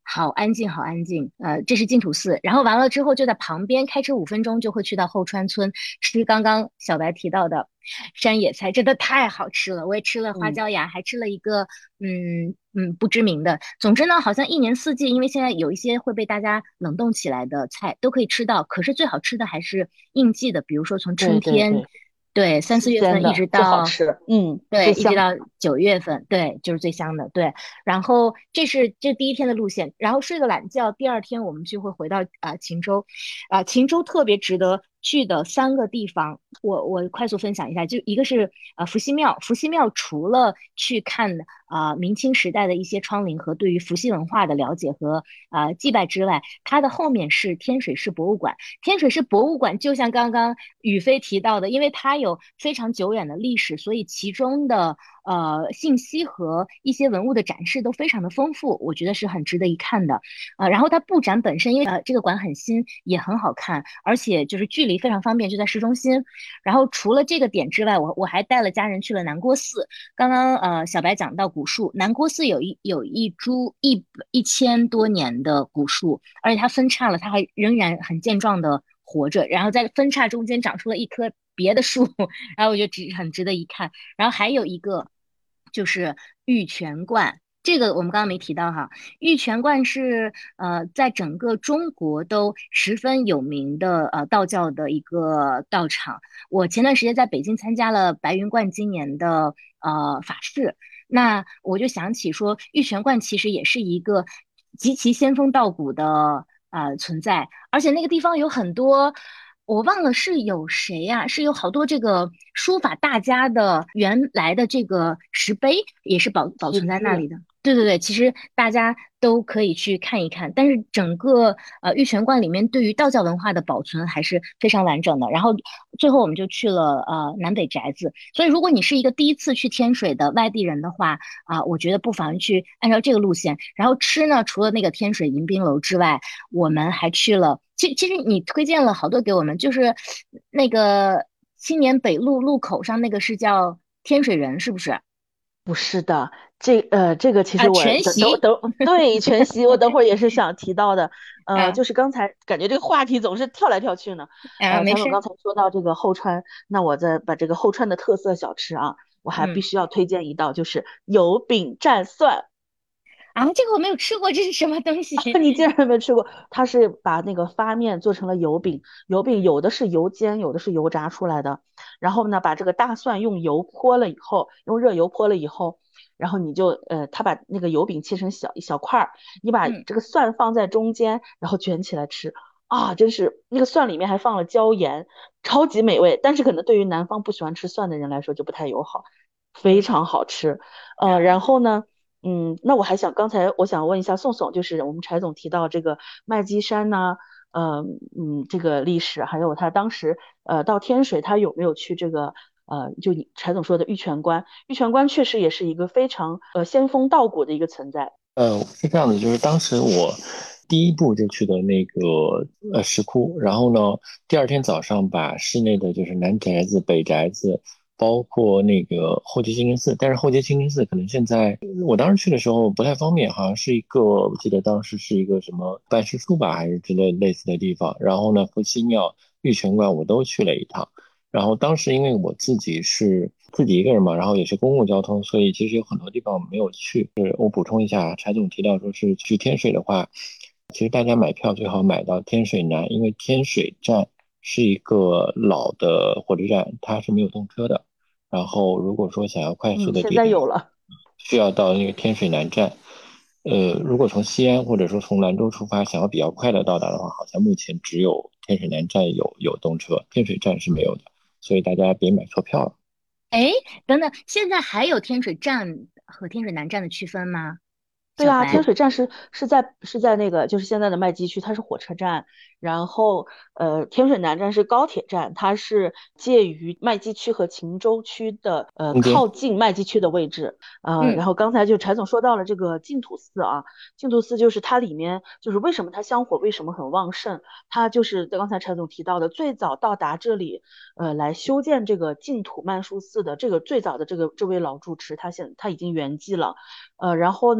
好安静，好安静。呃，这是净土寺，然后完了之后就在旁边开车五分钟就会去到后川村吃刚刚小白提到的山野菜，真的太好吃了。我也吃了花嗯， 椒芽，还吃了一个嗯嗯不知名的。总之呢，好像一年四季，因为现在有一些会被大家冷冻起来的菜都可以吃到，可是最好吃的还是应季的，比如说从春天， 对对对， 对，三四新月份一直鲜的最好到。 吃，嗯，最对，一直香。 到九月份，对，就是最香的，对。然后这是这第一天的路线，然后睡个懒觉，第二天我们就会回到啊、呃秦州，啊、秦州特别值得去的三个地方，我我快速分享一下，就一个是呃伏羲庙，伏羲庙除了去看啊、呃明清时代的一些窗棂和对于伏羲文化的了解和啊、呃祭拜之外，它的后面是天水市博物馆，天水市博物馆就像刚刚宇飞提到的，因为它有非常久远的历史，所以其中的呃信息和一些文物的展示都非常的丰富，我觉得是很值得一看的。呃，然后它布展本身，因为呃这个馆很新，也很好看，而且就是距离非常方便，就在市中心。然后除了这个点之外，我我还带了家人去了南郭寺。刚刚呃小白讲到古树，南郭寺有一有一株一一千多年的古树，而且它分叉了，它还仍然很健壮的活着，然后在分叉中间长出了一棵别的树，然后我觉得值很值得一看。然后还有一个就是玉泉观。这个我们刚刚没提到哈，玉泉观是呃在整个中国都十分有名的呃道教的一个道场。我前段时间在北京参加了白云观今年的呃法事，那我就想起说，玉泉观其实也是一个极其仙风道骨的呃存在，而且那个地方有很多。我忘了是有谁呀、是有好多这个书法大家的原来的这个石碑，也是保保存在那题字， 里的。对对对，其实大家都可以去看一看，但是整个呃玉泉观里面对于道教文化的保存还是非常完整的。然后最后我们就去了呃南北宅子，所以如果你是一个第一次去天水的外地人的话，啊、我觉得不妨去按照这个路线。然后吃呢，除了那个天水迎宾楼之外，我们还去了，其其实你推荐了好多给我们，就是那个青年北路路口上那个是叫天水人，是不是？ 不是的，这呃，这个其实啊， 我全席。 等等等，对全席，我等会儿也是想提到的，呃， 啊就是刚才感觉这个话题总是跳来跳去呢， 啊， 呃， 没事。 陈总刚才说到这个后川，那我再把这个后川的特色小吃啊，我还必嗯。 须要推荐一道，就是油饼蘸蒜。 啊，这个我没有吃过，这是什么东西？ 你竟然没吃过？它是把那个发面做成了油饼，油饼有的是油煎，有的是油炸出来的。然后呢，把这个大蒜用油泼了以后，用热油泼了以后，然后你就呃，他把那个油饼切成小一小块儿，你把嗯。 这个蒜放在中间，然后卷起来吃。啊，真是那个蒜里面还放了椒盐，超级美味。但是可能对于南方不喜欢吃蒜的人来说就不太友好，非嗯。 常好吃。呃，然啊。 后呢？嗯，那我还想，刚才我想问一下宋宋，就是我们柴总提到这个麦积山呐、呃，嗯，这个历史，还有他当时呃到天水，他有没有去这个呃，就你柴总说的玉泉关？玉泉关确实也是一个非常呃仙风道骨的一个存在。 呃，是这样的，就是当时我第一步就去的那个呃石窟，然后呢，第二天早上把市内的就是南宅子、北宅子，包括那个后街清真寺，但是后街清真寺可能现在我当时去的时候不太方便，好像是一个我记得当时是一个什么办事处吧，还是之类类似的地方。然后呢，伏羲庙、玉泉观我都去了一趟。然后当时因为我自己是自己一个人嘛，然后也是公共交通，所以其实有很多地方没有去。是我补充一下，柴总提到说是去天水的话，其实大家买票最好买到天水南，因为天水站是一个老的火车站，它是没有动车的。然后如果说想要快速嗯，现的抵达， 在有了。 需要到那个天水南站。呃，如果从西安或者说从兰州出发，想要比较快的到达的话，好像目前只有天水南站有有动车，天水站是没有的。所以大家别买错票了。 哎，等等，现在还有天水站和天水南站的区分吗？ 对啊，天小白。 水站是是在是在那个就是现在的麦积区，它是火车站，然后呃天水南站是高铁站，它是介于麦积区和秦州区的呃中间。 靠近麦积区的位置。呃， 嗯。 然后刚才就柴总说到了这个净土寺啊，净土寺就是它里面就是为什么它香火为什么很旺盛，它就是刚才柴总提到的最早到达这里呃来修建这个净土曼殊寺的这个最早的这个这位老住持，他现他已经圆寂了。呃，然后呢，大家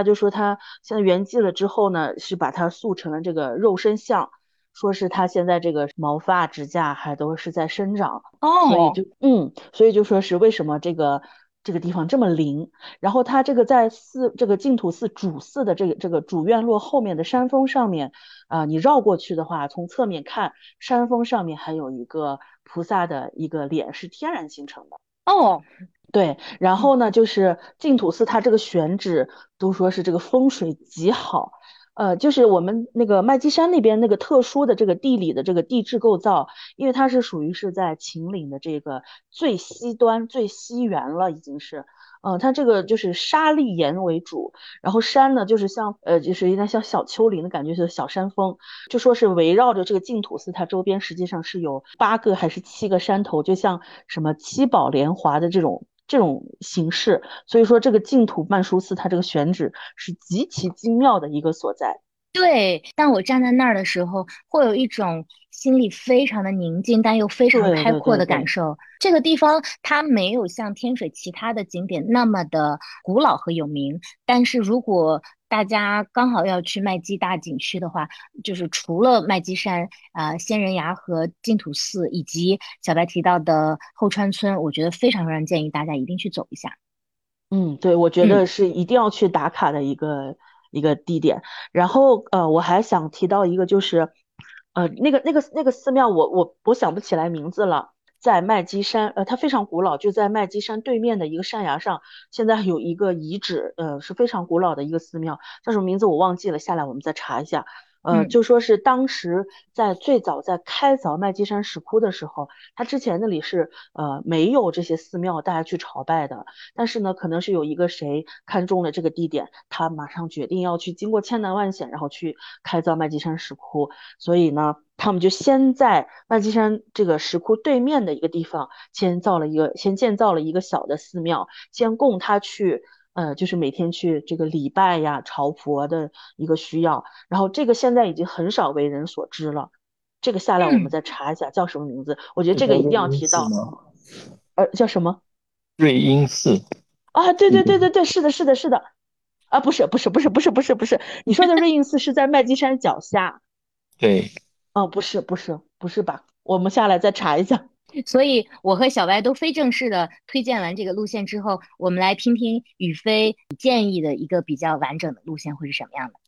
就说他现在圆寂了之后呢，是把他塑成了这个肉身像，说是他现在这个毛发、指甲还都是在生长，所以哦， 就嗯，所以就说是为什么这个这个地方这么灵。然后它这个在寺这个净土寺主寺的这个这个主院落后面的山峰上面啊、你绕过去的话，从侧面看，山峰上面还有一个菩萨的一个脸是天然形成的。 哦， 对，然嗯后呢，就是净土寺它这个选址都说是这个风水极好，呃，就是我们那个麦积山那边那个特殊的这个地理的这个地质构造，因为它是属于是在秦岭的这个最西端、最西缘了，已经是，呃，它这个就是沙砾岩为主，然后山呢就是像呃就是有点像小丘陵的感觉，就是小山峰，就说是围绕着这个净土寺，它周边实际上是有八个还是七个山头，就像什么七宝莲华的这种这种形式。所以说这个净土曼殊寺它这个选址是极其精妙的一个所在。 对，当我站在那儿的时候，会有一种心里非常的宁静，但又非常对开阔的感对对对， 受。这个地方它没有像天水其他的景点那么的古老和有名，但是如果大家刚好要去麦积大景区的话，就是除了麦积山、啊、呃仙人崖和净土寺，以及小白提到的后川村，我觉得非常非常建议大家一定去走一下。 嗯，对，我觉嗯得是一定要去打卡的一个一个地点。然后呃，我还想提到一个，就是呃那个那个那个寺庙我，我我想不起来名字了，在麦积山，呃，它非常古老，就在麦积山对面的一个山崖上，现在有一个遗址，呃，是非常古老的一个寺庙，叫什么名字我忘记了，下来我们再查一下。呃， 嗯。 就说是当时在最早在开凿麦积山石窟的时候，它之前那里是呃没有这些寺庙大家去朝拜的。但是呢，可能是有一个谁看中了这个地点，他马上决定要去经过千难万险，然后去开凿麦积山石窟。所以呢，他们就先在麦积山这个石窟对面的一个地方，先造了一个，先建造了一个小的寺庙，先供他去。呃，就是每天去这个礼拜呀、朝佛的一个需要，然后这个现在已经很少为人所知了。这个下来我们嗯。 再查一下叫什么名字，我觉得是叫瑞这个一定要音寺吗？ 提到。呃，叫什么？ 瑞音寺。 啊，对是的。 对对对对，是的，是的，是的，啊，不是不是不是不是不是不是，你说的瑞应寺是在麦积山脚下， 对。 嗯，不是不是不是吧？我们下来再查一下。 所以我和小白都非正式的推荐完这个路线之后，我们来听听宇飞建议的一个比较完整的路线会是什么样的。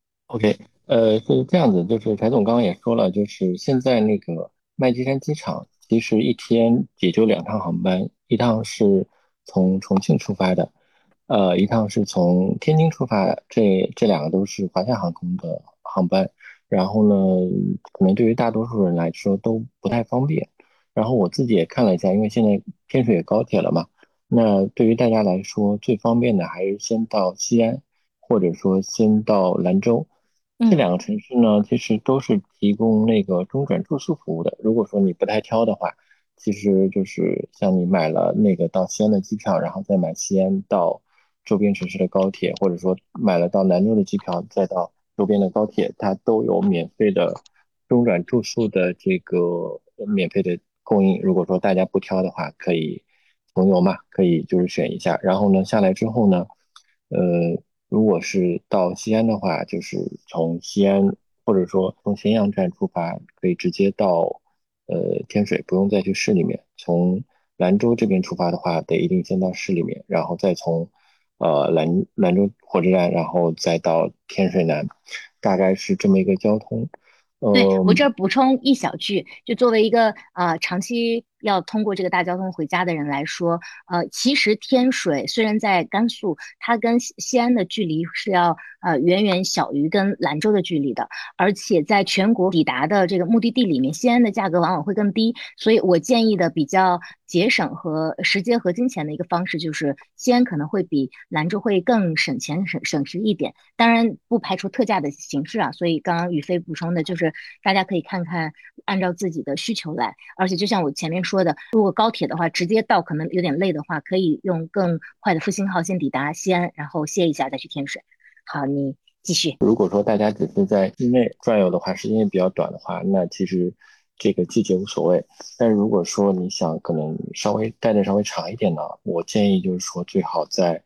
OK，呃，是这样子，就是柴总刚刚也说了，就是现在那个麦积山机场，其实一天也就两趟航班，一趟是从重庆出发的，呃，一趟是从天津出发的，这这两个都是华夏航空的航班，然后呢，可能对于大多数人来说都不太方便。然后我自己也看了一下，因为现在天水有高铁了嘛，那对于大家来说最方便的还是先到西安，或者说先到兰州。这嗯。 两个城市呢，其实都是提供那个中转住宿服务的。如果说你不太挑的话，其实就是像你买了那个到西安的机票，然后再买西安到周边城市的高铁，或者说买了到兰州的机票，再到周边的高铁，它都有免费的中转住宿的这个呃免费的供应。如果说大家不挑的话，可以穷游嘛，可以就是选一下。然后呢，下来之后呢，呃。如果是到西安的话，就是从西安或者说从咸阳站出发，可以直接到呃天水，不用再去市里面。从兰州这边出发的话，得一定先到市里面，然后再从呃兰兰州火车站，然后再到天水南，大概是这么一个交通。 对，我嗯、 这儿补充一小句，就作为一个呃长期要通过这个大交通回家的人来说，呃，其实天水虽然在甘肃，它跟西西安的距离是要呃远远小于跟兰州的距离的，而且在全国抵达的这个目的地里面，西安的价格往往会更低，所以我建议的比较节省和时间和金钱的一个方式，就是西安可能会比兰州会更省钱省省时一点。当然不排除特价的形式啊，所以刚刚宇飞补充的就是大家可以看看，按照自己的需求来。而且就像我前面说的，如果高铁的话，直接到可能有点累的话，可以用更快的复兴号先抵达西安，然后歇一下再去天水。好，你继续。 如果说大家只是在室内转悠的话，时间也比较短的话，那其实这个季节无所谓。但如果说你想可能稍微待的稍微长一点呢，我建议就是说最好在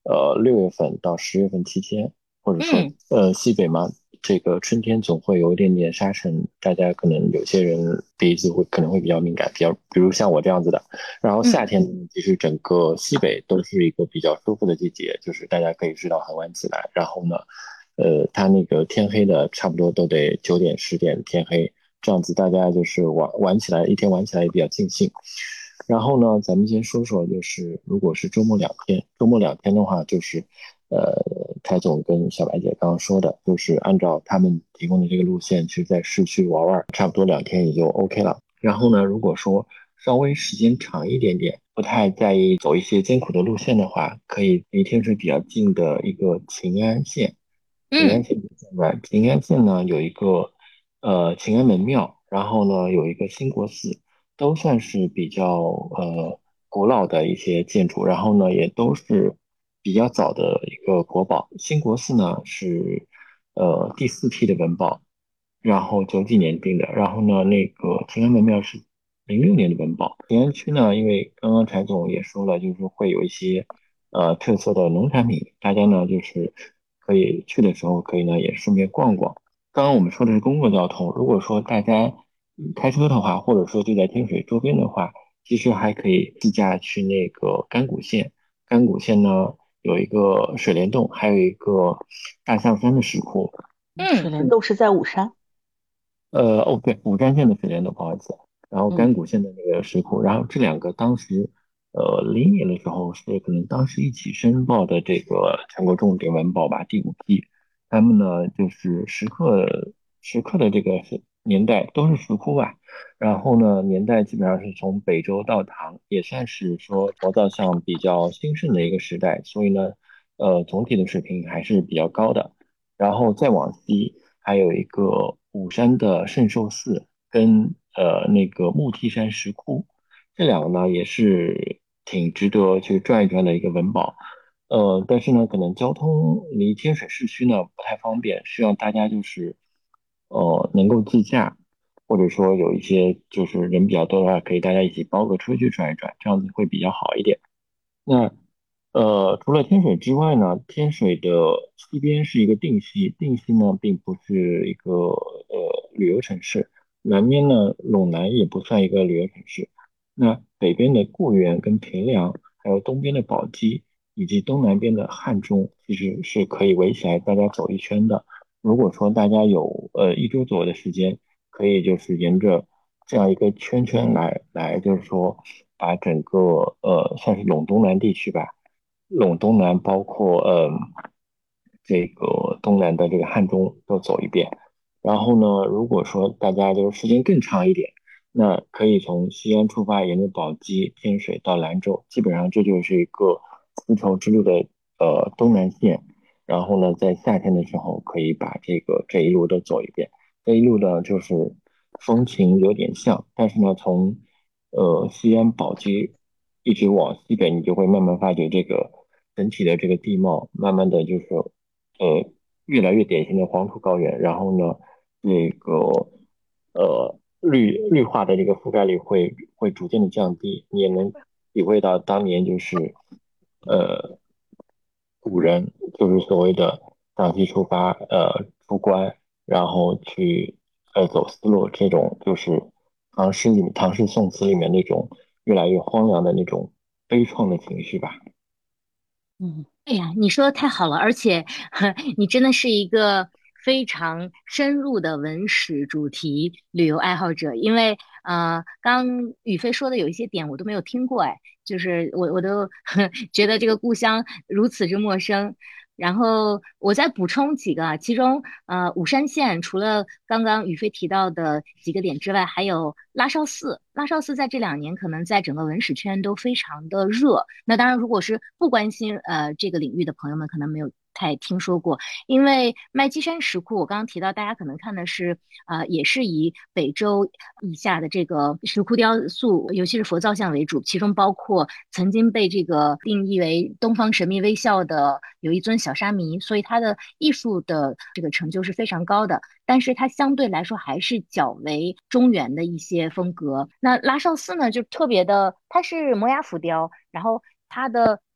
呃六月份到十月份期间，或者说嗯呃西北嘛，这个春天总会有一点点沙尘，大家可能有些人鼻子会可能会比较敏感，比较比如像我这样子的。然后夏嗯天其实整个西北都是一个比较舒服的季节，就是大家可以睡到很晚起来，然后呢，呃，它那个天黑的差不多都得九点十点天黑，这样子大家就是玩玩起来，一天玩起来也比较尽兴。然后呢，咱们先说说，就是如果是周末两天，周末两天的话，就是呃，凯总跟小白姐刚刚说的，就是按照他们提供的这个路线，去在市区玩玩，差不多两天也就 OK 了。然后呢，如果说稍微时间长一点点，不太在意走一些艰苦的路线的话，可以离天水比较近的一个秦安县。秦安嗯县在秦安县呢有一个呃秦安门庙，然后呢有一个兴国寺，都算是比较呃古老的一些建筑，然后呢也都是比较早的一个国宝。兴国寺呢是呃第四批的文保，然后九几年定的，然后呢那个秦安门庙是零六年的文保。秦安区呢，因为刚刚柴总也说了，就是说会有一些呃特色的农产品，大家呢就是可以去的时候可以呢也顺便逛逛。刚刚我们说的是公共交通，如果说大家嗯开车的话，或者说就在天水周边的话，其实还可以自驾去那个甘谷县。甘谷县呢有一个水帘洞，还有一个大象山的石窟。 嗯水帘洞是在武山。 呃，哦，对，武山县的水帘洞，不好意思，然后嗯甘谷县的那个石窟，然后这两个当时，呃，零年的时候是可能当时一起申报的这个全国重点文保吧，第五批，他们呢就是石刻石刻的这个是年代都是石窟吧，然后呢年代基本上是从北周到唐，也算是说佛造像比较兴盛的一个时代，所以呢，呃，总体的水平还是比较高的。然后再往西还有一个武山的圣寿寺跟呃那个木梯山石窟，这两个呢也是挺值得去转一转的一个文保。呃，但是呢，可能交通离天水市区呢不太方便，需要大家就是呃能够自驾，或者说有一些就是人比较多的话，可以大家一起包个车去转一转，这样子会比较好一点。那呃，除了天水之外呢，天水的西边是一个定西，定西呢并不是一个呃旅游城市，南边呢陇南也不算一个旅游城市，那北边的固原跟平凉，还有东边的宝鸡以及东南边的汉中，其实是可以围起来大家走一圈的。如果说大家有呃一周左右的时间，可以就是沿着这样一个圈圈来来，就是说把整个呃算是陇东南地区吧。陇东南包括呃这个东南的这个汉中都走一遍。然后呢，如果说大家就是时间更长一点，那可以从西安出发，沿着宝鸡、天水到兰州，基本上这就是一个丝绸之路的呃东南线。然后呢，在夏天的时候可以把这个这一路都走一遍。这一路呢，就是风情有点像，但是呢，从呃西安宝鸡一直往西北，你就会慢慢发觉这个整体的这个地貌，慢慢的就是呃越来越典型的黄土高原，然后呢，那个呃绿绿化的这个覆盖率会会逐渐的降低，你也能体会到当年就是呃古人就是所谓的上西出发，呃出关，然后去呃走丝路这种就是唐诗里面唐诗宋词里面那种越来越荒凉的那种悲怆的情绪吧。 嗯。 哎呀，你说的太好了，而且你真的是一个非常深入的文史主题旅游爱好者。因为呃，刚宇飞说的有一些点我都没有听过，哎，就是我我都觉得这个故乡如此之陌生。然后我再补充几个啊，其中呃武山县除了刚刚宇飞提到的几个点之外，还有拉绍寺。拉绍寺在这两年可能在整个文史圈都非常的热。那当然，如果是不关心呃这个领域的朋友们，可能没有太听说过。因为麦积山石窟，我刚刚提到，大家可能看的是呃也是以北周以下的这个石窟雕塑，尤其是佛造像为主，其中包括曾经被这个定义为东方神秘微笑的有一尊小沙弥，所以它的艺术的这个成就是非常高的。但是它相对来说还是较为中原的一些风格。那拉绍寺呢，就特别的，它是摩崖浮雕，然后它的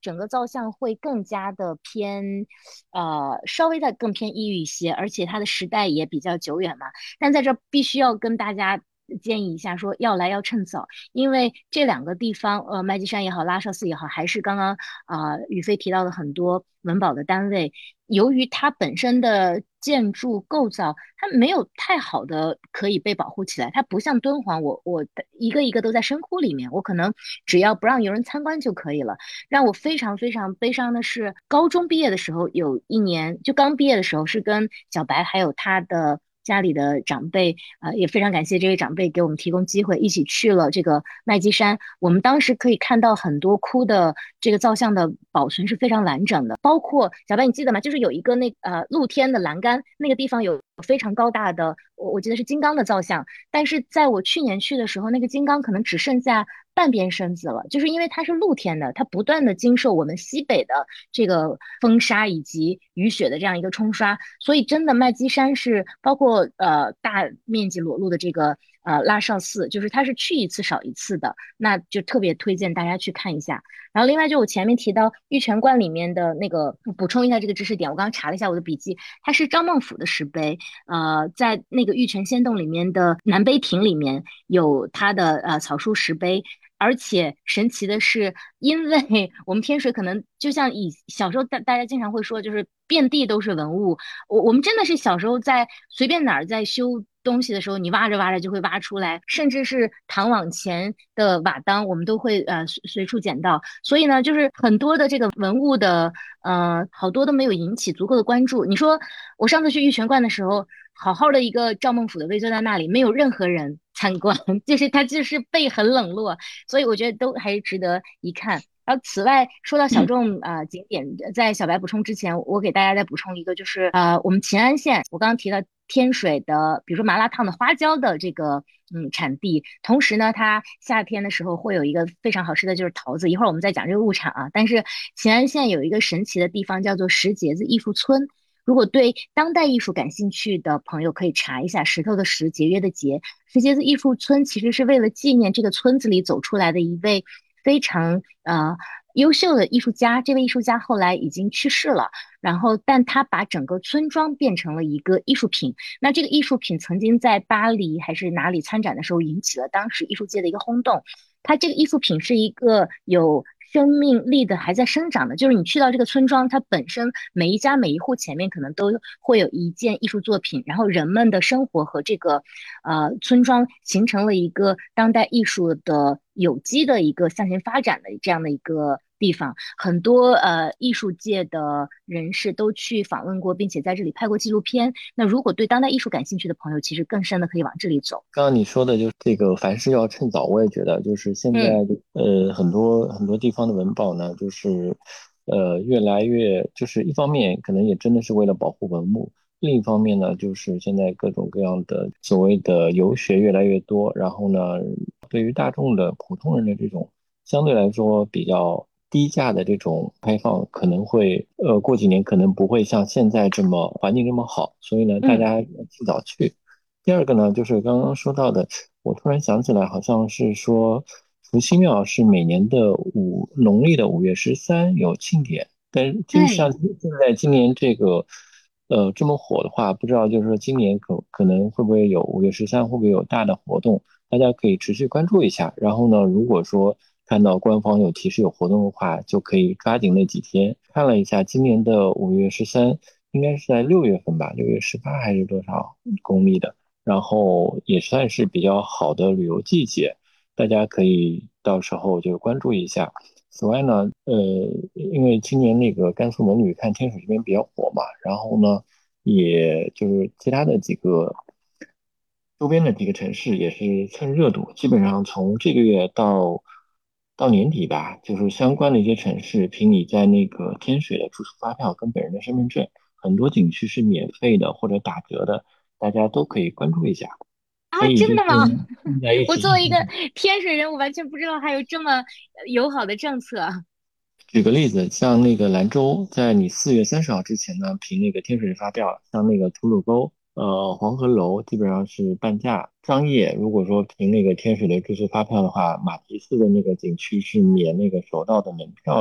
整个造像会更加的偏，呃，稍微的更偏异域一些，而且它的时代也比较久远嘛。但在这儿必须要跟大家建议一下，说要来要趁早，因为这两个地方，呃，麦积山也好，拉绍寺也好，还是刚刚啊、呃宇飞提到的很多文保的单位，由于它本身的建筑构造，它没有太好的可以被保护起来，它不像敦煌，我我一个一个都在深窟里面，我可能只要不让游人参观就可以了。让我非常非常悲伤的是，高中毕业的时候有一年，就刚毕业的时候，是跟小白还有他的家里的长辈，呃，也非常感谢这位长辈给我们提供机会，一起去了这个麦积山。我们当时可以看到很多窟的这个造像的保存是非常完整的，包括小白你记得吗？就是有一个那呃露天的栏杆，那个地方有非常高大的，我我记得是金刚的造像，但是在我去年去的时候，那个金刚可能只剩下半边身子了，就是因为它是露天的，它不断的经受我们西北的这个风沙以及雨雪的这样一个冲刷，所以真的麦积山是包括呃大面积裸露的这个呃拉绍寺，就是它是去一次少一次的，那就特别推荐大家去看一下。然后另外就我前面提到玉泉观里面的那个，补充一下这个知识点，我刚刚查了一下我的笔记，它是张孟俯的石碑，呃，在那个玉泉仙洞里面的南碑亭里面有它的呃草书石碑。而且神奇的是，因为我们天水可能就像以小时候大大家经常会说，就是遍地都是文物。我我们真的是小时候在随便哪儿在修东西的时候，你挖着挖着就会挖出来，甚至是唐往前的瓦当，我们都会呃随随处捡到。所以呢，就是很多的这个文物的呃，好多都没有引起足够的关注。你说我上次去玉泉观的时候，好好的一个赵孟俯的碑就在那里，没有任何人参观，就是它就是被很冷落，所以我觉得都还是值得一看。然后，此外说到小众啊、呃、景点，在小白补充之前，我给大家再补充一个，就是呃我们秦安县，我刚刚提到天水的，比如说麻辣烫的花椒的这个嗯产地，同时呢，它夏天的时候会有一个非常好吃的就是桃子，一会儿我们再讲这个物产啊。但是秦安县有一个神奇的地方叫做石碣子艺术村。如果对当代艺术感兴趣的朋友，可以查一下石头的石，节约的节。石碣子艺术村其实是为了纪念这个村子里走出来的一位非常呃优秀的艺术家。这位艺术家后来已经去世了，然后但他把整个村庄变成了一个艺术品。那这个艺术品曾经在巴黎还是哪里参展的时候，引起了当时艺术界的一个轰动。它这个艺术品是一个有生命力的，还在生长的，就是你去到这个村庄，它本身每一家每一户前面可能都会有一件艺术作品，然后人们的生活和这个呃村庄形成了一个当代艺术的有机的一个向前发展的这样的一个地方。很多呃艺术界的人士都去访问过，并且在这里拍过纪录片。那如果对当代艺术感兴趣的朋友，其实更深的可以往这里走。 刚刚你说的就是这个，凡事要趁早。我也觉得，就是现在嗯， 呃很多很多地方的文保呢，就是呃越来越，就是一方面可能也真的是为了保护文物，另一方面呢，就是现在各种各样的所谓的游学越来越多，然后呢，对于大众的普通人的这种相对来说比较低价的这种开放，可能会呃过几年可能不会像现在这么环境这么好，所以呢，大嗯， 家尽早去。第二个呢，就是刚刚说到的，我突然想起来，好像是说伏羲庙是每年的五农历的五月十三有庆典，但是今对。 像现在今年这个呃这么火的话，不知道就是说今年可可能会不会有五月十三会不会有大的活动，大家可以持续关注一下。然后呢，如果说看到官方有提示有活动的话，就可以抓紧那几天。看了一下，今年的五月十三应该是在六月份吧，六月十八还是多少公历的。然后也算是比较好的旅游季节，大家可以到时候就关注一下。此外呢，呃，因为今年那个甘肃蒙女看天水这边比较火嘛，然后呢，也就是其他的几个周边的几个城市也是蹭热度，基本上从这个月到到年底吧，就是相关的一些城市，凭你在那个天水的住宿发票跟本人的身份证，很多景区是免费的或者打折的，大家都可以关注一下。 啊， 所以就是真的吗？ 在一起。 我作为一个天水人，我完全不知道还有这么呃友好的政策。 举个例子，像那个兰州，在你四月三十号之前呢，凭那个天水发票，像那个吐鲁沟、呃黄鹤楼基本上是半价。张掖如果说凭那个天水的住宿发票的话，马蹄寺的那个景区是免那个首道的门票的。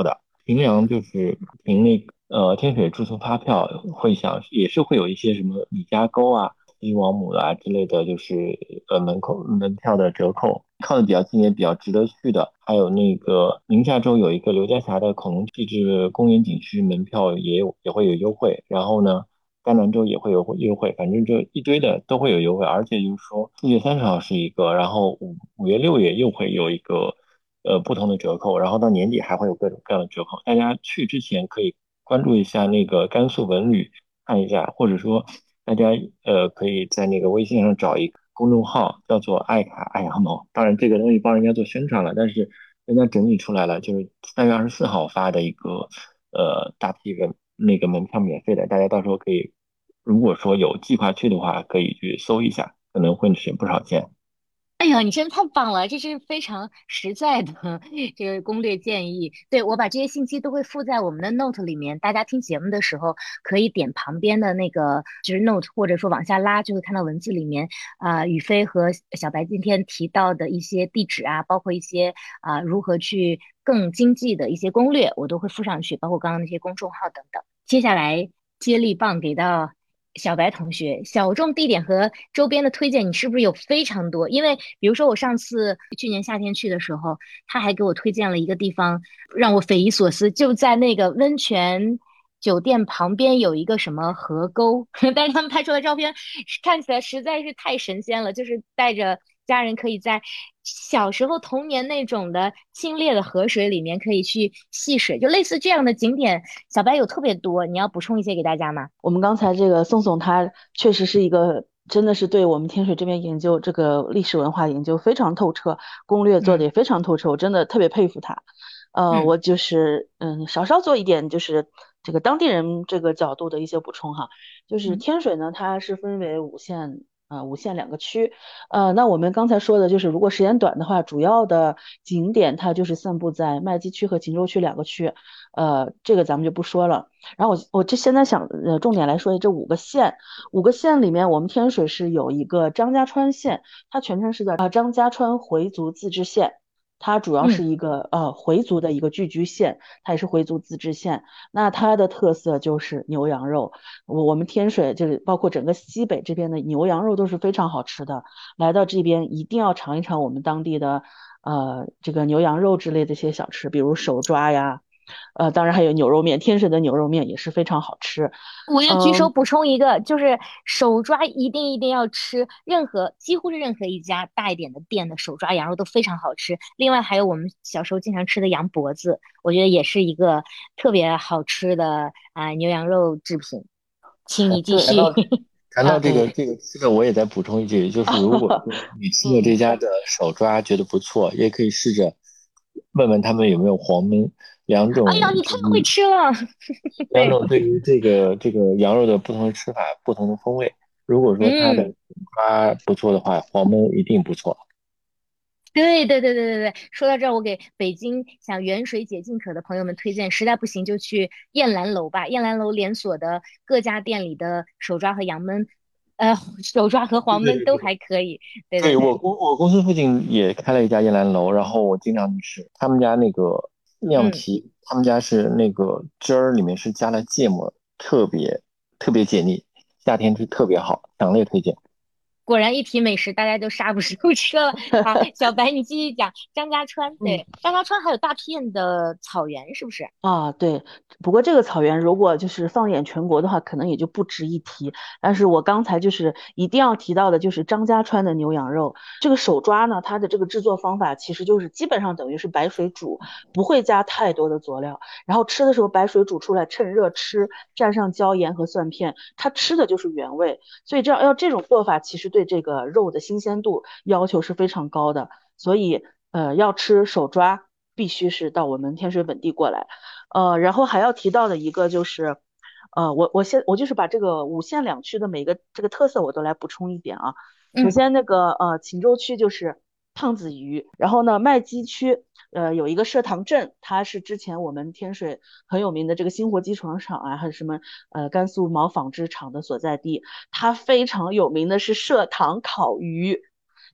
平凉就是凭那个呃天水注册发票会想也是会有一些什么李家沟啊、西王母啊之类的，就是呃门口门票的折扣，靠的比较近也比较值得去的。还有那个宁夏州有一个刘家峡的恐龙地质公园景区门票也有也会有优惠，然后呢。甘南州也会有优惠，反正这一堆的都会有优惠，而且就是说四月三十号是一个，然后五五月六月又会有一个呃不同的折扣，然后到年底还会有各种各样的折扣。大家去之前可以关注一下那个甘肃文旅看一下，或者说大家呃可以在那个微信上找一个公众号叫做爱卡爱羊毛，当然这个东西帮人家做宣传了，但是人家整理出来了，就是三月二十四号发的一个呃大批的那个门票免费的，大家到时候可以如果说有计划去的话，可以去搜一下，可能会省不少钱。 哎呀，你真的太棒了，这是非常实在的这个攻略建议。对，我把这些信息都会附在我们的 note 里面，大家听节目的时候可以点旁边的那个就是 note，或者说往下拉，就会看到文字里面啊、宇飞和小白今天提到的一些地址啊，包括一些啊、如何去更经济的一些攻略，我都会附上去，包括刚刚那些公众号等等。接下来接力棒给到小白同学，小众地点和周边的推荐，你是不是有非常多？因为比如说我上次去年夏天去的时候，他还给我推荐了一个地方，让我匪夷所思，就在那个温泉酒店旁边有一个什么河沟，但是他们拍出来的照片看起来实在是太神仙了，就是带着家人可以在小时候童年那种的清冽的河水里面可以去戏水，就类似这样的景点，小白有特别多，你要补充一些给大家吗？ 我们刚才这个宋宋他确实是一个，真的是对我们天水这边研究这个历史文化研究非常透彻，攻略做的嗯也非常透彻，我真的特别佩服他。呃， 嗯我就是嗯，稍稍做一点就是这个当地人这个角度的一些补充哈，就是嗯天水呢，它是分为五县。呃，五县两个区，呃，那我们刚才说的就是，如果时间短的话，主要的景点它就是散布在麦积区和秦州区两个区，呃，这个咱们就不说了。然后我我这现在想呃重点来说这五个县，五个县里面，我们天水是有一个张家川县，它全称是叫啊张家川回族自治县，它主要是嗯。 一个呃回族的一个聚居县，它也是回族自治县。那它的特色就是牛羊肉，我我们天水就是包括整个西北这边的牛羊肉都是非常好吃的，来到这边一定要尝一尝我们当地的呃这个牛羊肉之类的一些小吃，比如手抓呀。呃，当然还有牛肉面，天水的牛肉面也是非常好吃。 我要举手嗯， 补充一个，就是手抓一定一定要吃，任何几乎是任何一家大一点的店的手抓羊肉都非常好吃。另外还有我们小时候经常吃的羊脖子，我觉得也是一个特别好吃的啊、牛羊肉制品。请你继对， 续。 谈到谈到啊， 这个这个吃的，我也再补充一句，就是如果说你吃了这嗯， 家的手抓觉得不错，也可以试着问问他们有没有黄焖，两哎呀， 种你太会对于吃了。对， 两种对于这个这个羊肉的不同的吃法、不同的风味。如果说它的嗯。 抓不错的话，黄焖一定不错。 对对对对对对，说到这儿，我给北京想远水解近渴的朋友们推荐，实在不行就去燕兰楼吧。燕兰楼连锁的各家店里的手抓和羊焖，呃，手抓和黄焖都还可以。对对对， 对， 我公我公司附近也开了一家燕兰楼，然后我经常去吃。他们家那个酿嗯。 皮，他们家是那个汁儿里面是加了芥末，特别特别解腻，夏天吃特别好，强烈推荐。 果然一提美食，大家就刹不住车了。好，小白你继续讲张家川。 嗯。 对，张家川还有大片的草原，是不是？ 啊，对，不过这个草原如果就是放眼全国的话，可能也就不值一提。但是我刚才就是一定要提到的，就是张家川的牛羊肉。这个手抓呢，它的这个制作方法其实就是基本上等于是白水煮，不会加太多的佐料。然后吃的时候白水煮出来，趁热吃，蘸上椒盐和蒜片，它吃的就是原味。所以这样要这种做法，其实对这个肉的新鲜度要求是非常高的。所以呃，要吃手抓，必须是到我们天水本地过来。呃，然后还要提到的一个就是，呃，我我先我就是把这个五县两区的每个这个特色我都来补充一点啊。首嗯。 先那个呃秦州区就是胖子鱼，然后呢麦积区呃有一个社塘镇，它是之前我们天水很有名的这个星火机床厂啊，还有什么呃甘肃毛纺织厂的所在地，它非常有名的是社塘烤鱼。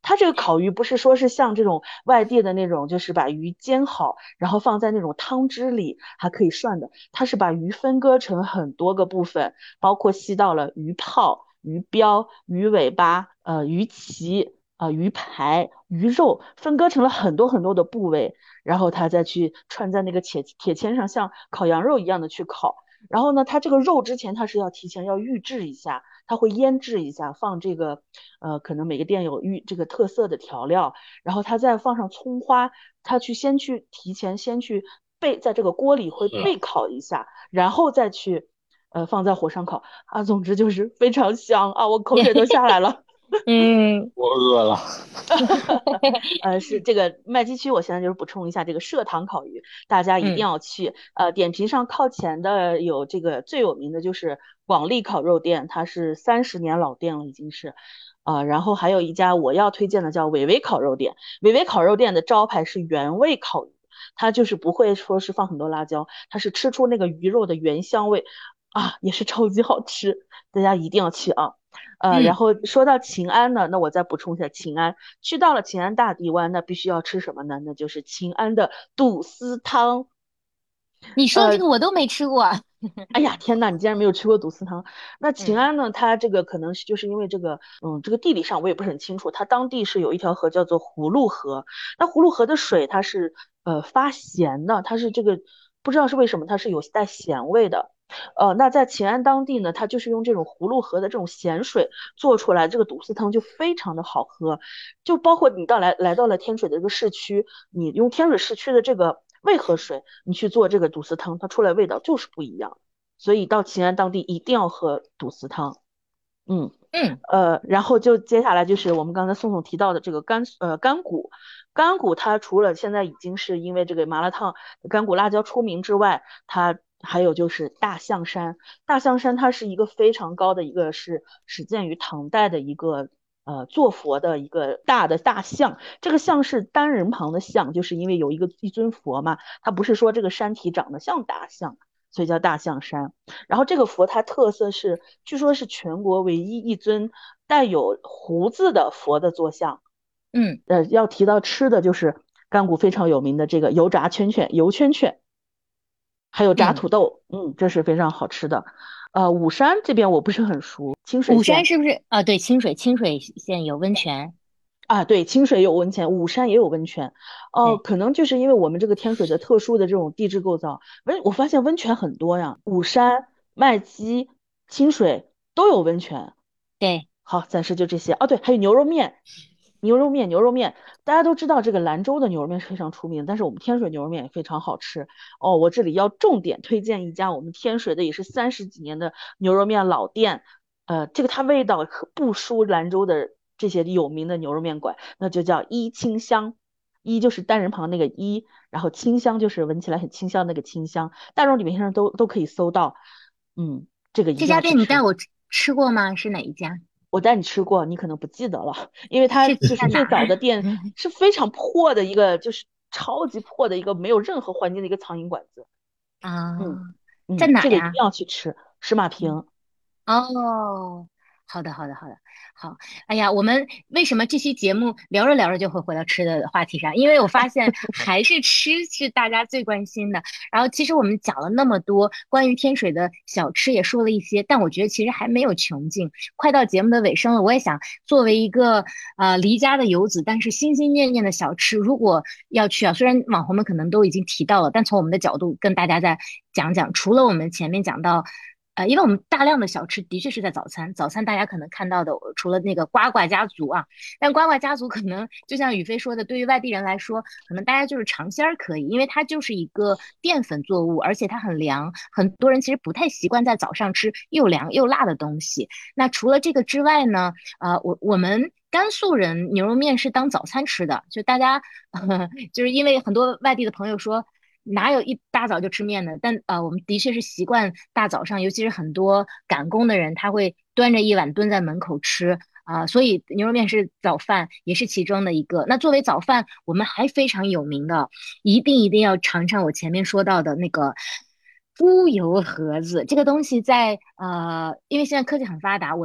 它这个烤鱼不是说是像这种外地的那种，就是把鱼煎好，然后放在那种汤汁里还可以涮的，它是把鱼分割成很多个部分，包括吸到了鱼泡、鱼标、鱼尾巴、呃鱼鳍。呃，鱼排、鱼肉分割成了很多很多的部位，然后它再去串在那个铁铁签上，像烤羊肉一样的去烤。然后呢，它这个肉之前它是要提前要预制一下，它会腌制一下，放这个呃，可能每个店有预这个特色的调料，然后它再放上葱花，它去先去提前先去备，在这个锅里会备烤一下，然后再去呃放在火上烤啊。总之就是非常香啊，我口水都下来了。 嗯， 我饿了。 呃，是这个麦积区，我现在就是补充一下这个社堂烤鱼，大家一定嗯， 要去。呃，点评上靠前的有这个最有名的就是广利烤肉店，它是三十年老店了，已经是。呃，然后还有一家我要推荐的叫伟伟烤肉店，伟伟烤肉店的招牌是原味烤鱼，它就是不会说是放很多辣椒，它是吃出那个鱼肉的原香味啊，也是超级好吃，大家一定要去啊。呃，然嗯， 后说到秦安呢，那我再补充一下秦安，去到了秦安大地湾，那必须要吃什么呢？那就是秦安的肚丝汤。 你说的这呃， 个我都没吃过。 哎呀，天呐，你竟然没有吃过肚丝汤？那秦嗯安呢？它这个可能是就是因为这个，嗯，这个地理上我也不是很清楚。它当地是有一条河叫做葫芦河，那葫芦河的水它是呃发咸的，它是这个不知道是为什么它是有带咸味的。呃，那在秦安当地呢，它就是用这种葫芦河的这种咸水做出来，这个肚丝汤就非常的好喝。就包括你到来来到了天水的这个市区，你用天水市区的这个渭河水，你去做这个肚丝汤，它出来味道就是不一样。所以到秦安当地一定要喝肚丝汤。嗯， 嗯， 呃，然后就接下来就是我们刚才宋宋提到的这个干呃干骨，干骨它除了现在已经是因为这个麻辣烫干骨辣椒出名之外，它还有就是大象山。大象山它是一个非常高的一个是始建于唐代的一个呃坐佛的一个大的大象，这个象是单人旁的象，就是因为有一个一尊佛嘛，它不是说这个山体长得像大象。所以叫大象山。然后这个佛它特色是，据说是全国唯一一尊带有胡子的佛的坐像。 嗯， 呃，要提到吃的就是甘谷非常有名的这个油炸圈圈、油圈圈，还有炸嗯， 土豆，嗯，这是非常好吃的。呃，武山这边我不是很熟，清水武山县。 是不是啊？对，清水清水县有温泉。 啊，对，清水有温泉，武山也有温泉。哦、 对， 可能就是因为我们这个天水的特殊的这种地质构造，温我发现温泉很多呀，武山、麦积、清水都有温泉。 对， 好，暂时就这些。哦，对，还有牛肉面，牛肉面，牛肉面，大家都知道这个兰州的牛肉面是非常出名的，但是我们天水牛肉面也非常好吃。哦，我这里要重点推荐一家我们天水的也是三十几年的牛肉面老店，呃，这个它味道可不输兰州的这些有名的牛肉面馆，那就叫一清香。一就是单人旁那个一，然后清香就是闻起来很清香那个清香，大众点评上都都可以搜到。嗯，这个一定这家要去吃。 店你带我吃吃过吗？是哪一家？ 我带你吃过，你可能不记得了，因为它是就是最在哪儿？ 早的店是非常破的一个，就是超级破的一个没有任何环境的一个苍蝇馆子。嗯啊，在嗯， 哪呀？ 这个一定要去吃，石马嗯。 坪。 哦，好的，好的，好的，好。哎呀，我们为什么这期节目聊着聊着就会回到吃的话题上？因为我发现还是吃是大家最关心的。然后，其实我们讲了那么多关于天水的小吃，也说了一些，但我觉得其实还没有穷尽。快到节目的尾声了，我也想作为一个呃离家的游子，但是心心念念的小吃，如果要去啊，虽然网红们可能都已经提到了，但从我们的角度跟大家再讲讲，除了我们前面讲到。呃，因为我们大量的小吃的确是在早餐，早餐大家可能看到的，除了那个呱呱家族啊，但呱呱家族可能就像宇飞说的，对于外地人来说，可能大家就是尝鲜儿可以，因为它就是一个淀粉作物，而且它很凉，很多人其实不太习惯在早上吃又凉又辣的东西。那除了这个之外呢，呃，我我们甘肃人牛肉面是当早餐吃的，就大家，呃，就是因为很多外地的朋友说。哪有一大早就吃面的？但呃，我们的确是习惯大早上，尤其是很多赶工的人，他会端着一碗蹲在门口吃啊、所以牛肉面是早饭，也是其中的一个。那作为早饭，我们还非常有名的，一定一定要尝尝我前面说到的那个猪油盒子。这个东西在呃，因为现在科技很发达，我在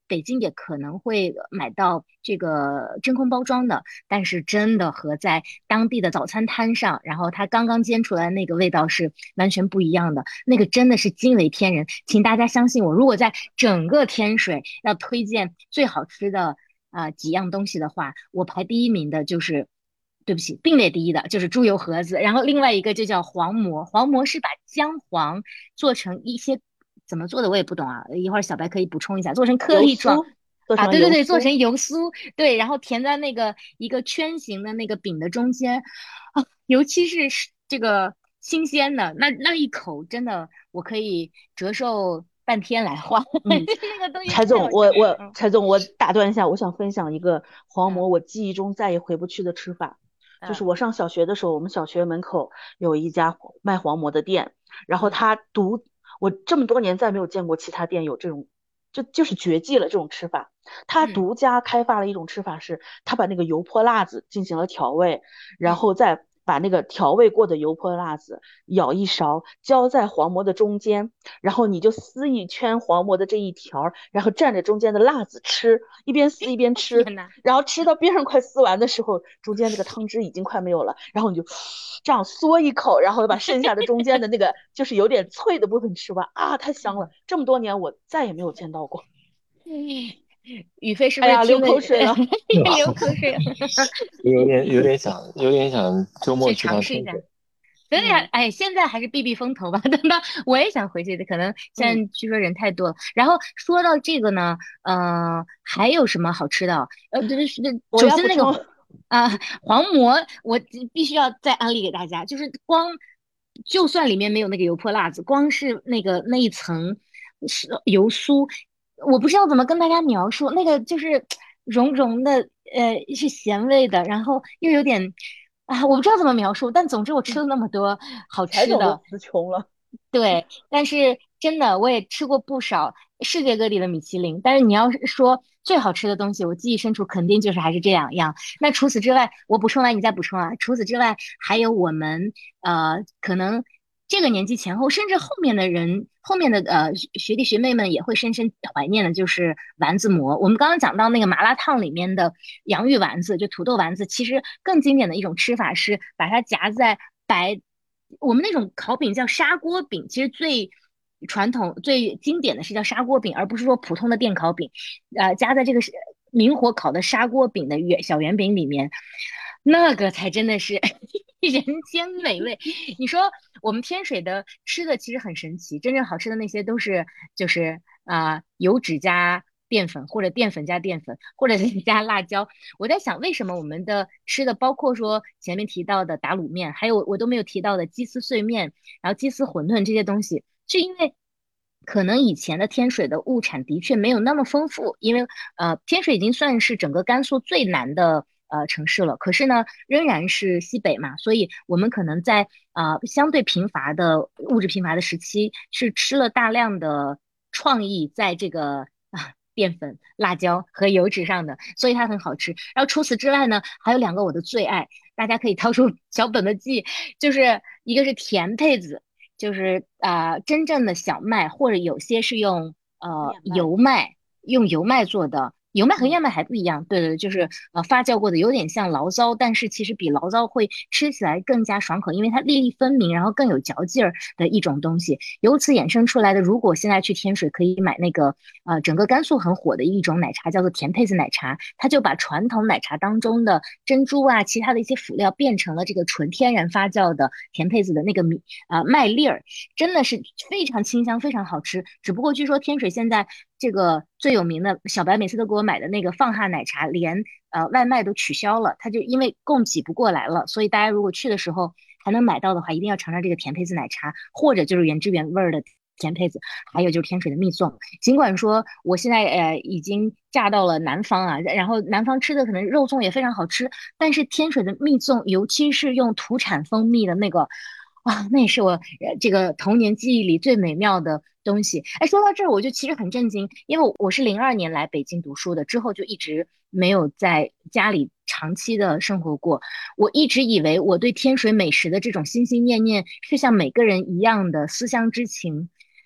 北京也可能会买到这个真空包装的，但是真的和在当地的早餐摊上，然后它刚刚煎出来的那个味道是完全不一样的，那个真的是惊为天人，请大家相信我，如果在整个天水要推荐最好吃的啊、呃几样东西的话，我排第一名的就是。对不起，并列第一的就是猪油盒子，然后另外一个就叫黄馍。黄馍是把姜黄做成一些怎么做的我也不懂啊，一会儿小白可以补充一下，做成颗粒状油酥做啊， 成了对对对，做油酥。 成油酥，对，然后填在那个一个圈形的那个饼的中间啊，尤其是是这个新鲜的，那那一口真的我可以折寿半天来换， 嗯， 那个东西柴总， 太好吃， 我我嗯柴总，我打断一下，我想分享一个黄嗯馍我记忆中再也回不去的吃法。就是嗯我上小学的时候，我们小学门口有一家卖黄馍的店，然后嗯他独，我这么多年再没有见过其他店有这种，就就是绝技了这种吃法。他嗯独家开发了一种吃法是，他把那个油泼辣子进行了调味，然嗯， 后再把那个调味过的油泼辣子舀一勺，浇在黄馍的中间，然后你就撕一圈黄馍的这一条，然后蘸着中间的辣子吃，一边撕一边吃， 天呐， 然后吃到边上快撕完的时候，中间这个汤汁已经快没有了，然后你就这样嗦一口，然后把剩下的中间的那个就是有点脆的部分吃完啊，太香了！这么多年我再也没有见到过。 嗯宇飞是不哎呀，流是听了口水了。 流口水了？ 有点有点想有点想周末去去趟尝试一下。 天水。 对呀， 嗯哎，现在还是避避风头吧。等到我也想回去的，可能现嗯， 在据说人太多了。然后说到这个呢，呃，还有什么好吃的？呃，对对对， 我首先那个要补充。 啊、黄馍，我必须要再安利给大家，就是光就算里面没有那个油泼辣子，光是那个那一层是油酥，我不知道怎么跟大家描述，那个就是融融的，呃，是咸味的，然后又有点。啊，我不知道怎么描述，但总之我吃了那么多好柴总都吃的， 词穷了。 对，但是真的我也吃过不少世界各地的米其林，但是你要是说最好吃的东西，我记忆深处肯定就是还是这两样。那除此之外，我补充完你再补充啊。除此之外，还有我们呃可能这个年纪前后，甚至后面的人，后面的呃学学弟学妹们也会深深怀念的，就是丸子馍。我们刚刚讲到那个麻辣烫里面的洋芋丸子，就土豆丸子，其实更经典的一种吃法是把它夹在白。我们那种烤饼叫砂锅饼，其实最传统、最经典的是叫砂锅饼，而不是说普通的电烤饼。呃，夹在这个是明火烤的砂锅饼的圆小圆饼里面，那个才真的是人间美味。你说我们天水的吃的其实很神奇，真正好吃的那些都是就是啊、呃油脂加淀粉，或者淀粉加淀粉，或者是加辣椒。我在想，为什么我们的吃的，包括说前面提到的打卤面，还有我都没有提到的鸡丝碎面，然后鸡丝馄饨这些东西，是因为可能以前的天水的物产的确没有那么丰富，因为呃天水已经算是整个甘肃最南的。呃，城市了，可是呢，仍然是西北嘛，所以我们可能在呃相对贫乏的物质贫乏的时期，是吃了大量的创意在这个啊淀粉、辣椒和油脂上的，所以它很好吃。然后除此之外呢，还有两个我的最爱，大家可以掏出小本本记，就是一个是甜胚子，就是啊、呃真正的小麦，或者有些是用呃燕麦。 油麦，用油麦做的。油麦和嗯。 燕麦还不一样，对对，就是呃发酵过的，有点像醪糟，但是其实比醪糟会吃起来更加爽口，因为它粒粒分明，然后更有嚼劲儿的一种东西。由此衍生出来的，如果现在去天水可以买那个呃整个甘肃很火的一种奶茶，叫做甜胚子奶茶，它就把传统奶茶当中的珍珠啊，其他的一些辅料变成了这个纯天然发酵的甜胚子的那个米啊、呃麦粒儿，真的是非常清香，非常好吃。只不过据说天水现在这个最有名的小白每次都给我买的那个放哈奶茶，连呃外卖都取消了，它就因为供给不过来了，所以大家如果去的时候还能买到的话，一定要尝尝这个甜胚子奶茶，或者就是原汁原味儿的甜胚子，还有就是天水的蜜粽。尽管说我现在呃已经嫁到了南方啊，然后南方吃的可能肉粽也非常好吃，但是天水的蜜粽，尤其是用土产蜂蜜的那个。啊，那也是我呃这个童年记忆里最美妙的东西。哎，说到这儿，我就其实很震惊，因为我是零二年来北京读书的，之后就一直没有在家里长期的生活过。我一直以为我对天水美食的这种心心念念是像每个人一样的思乡之情，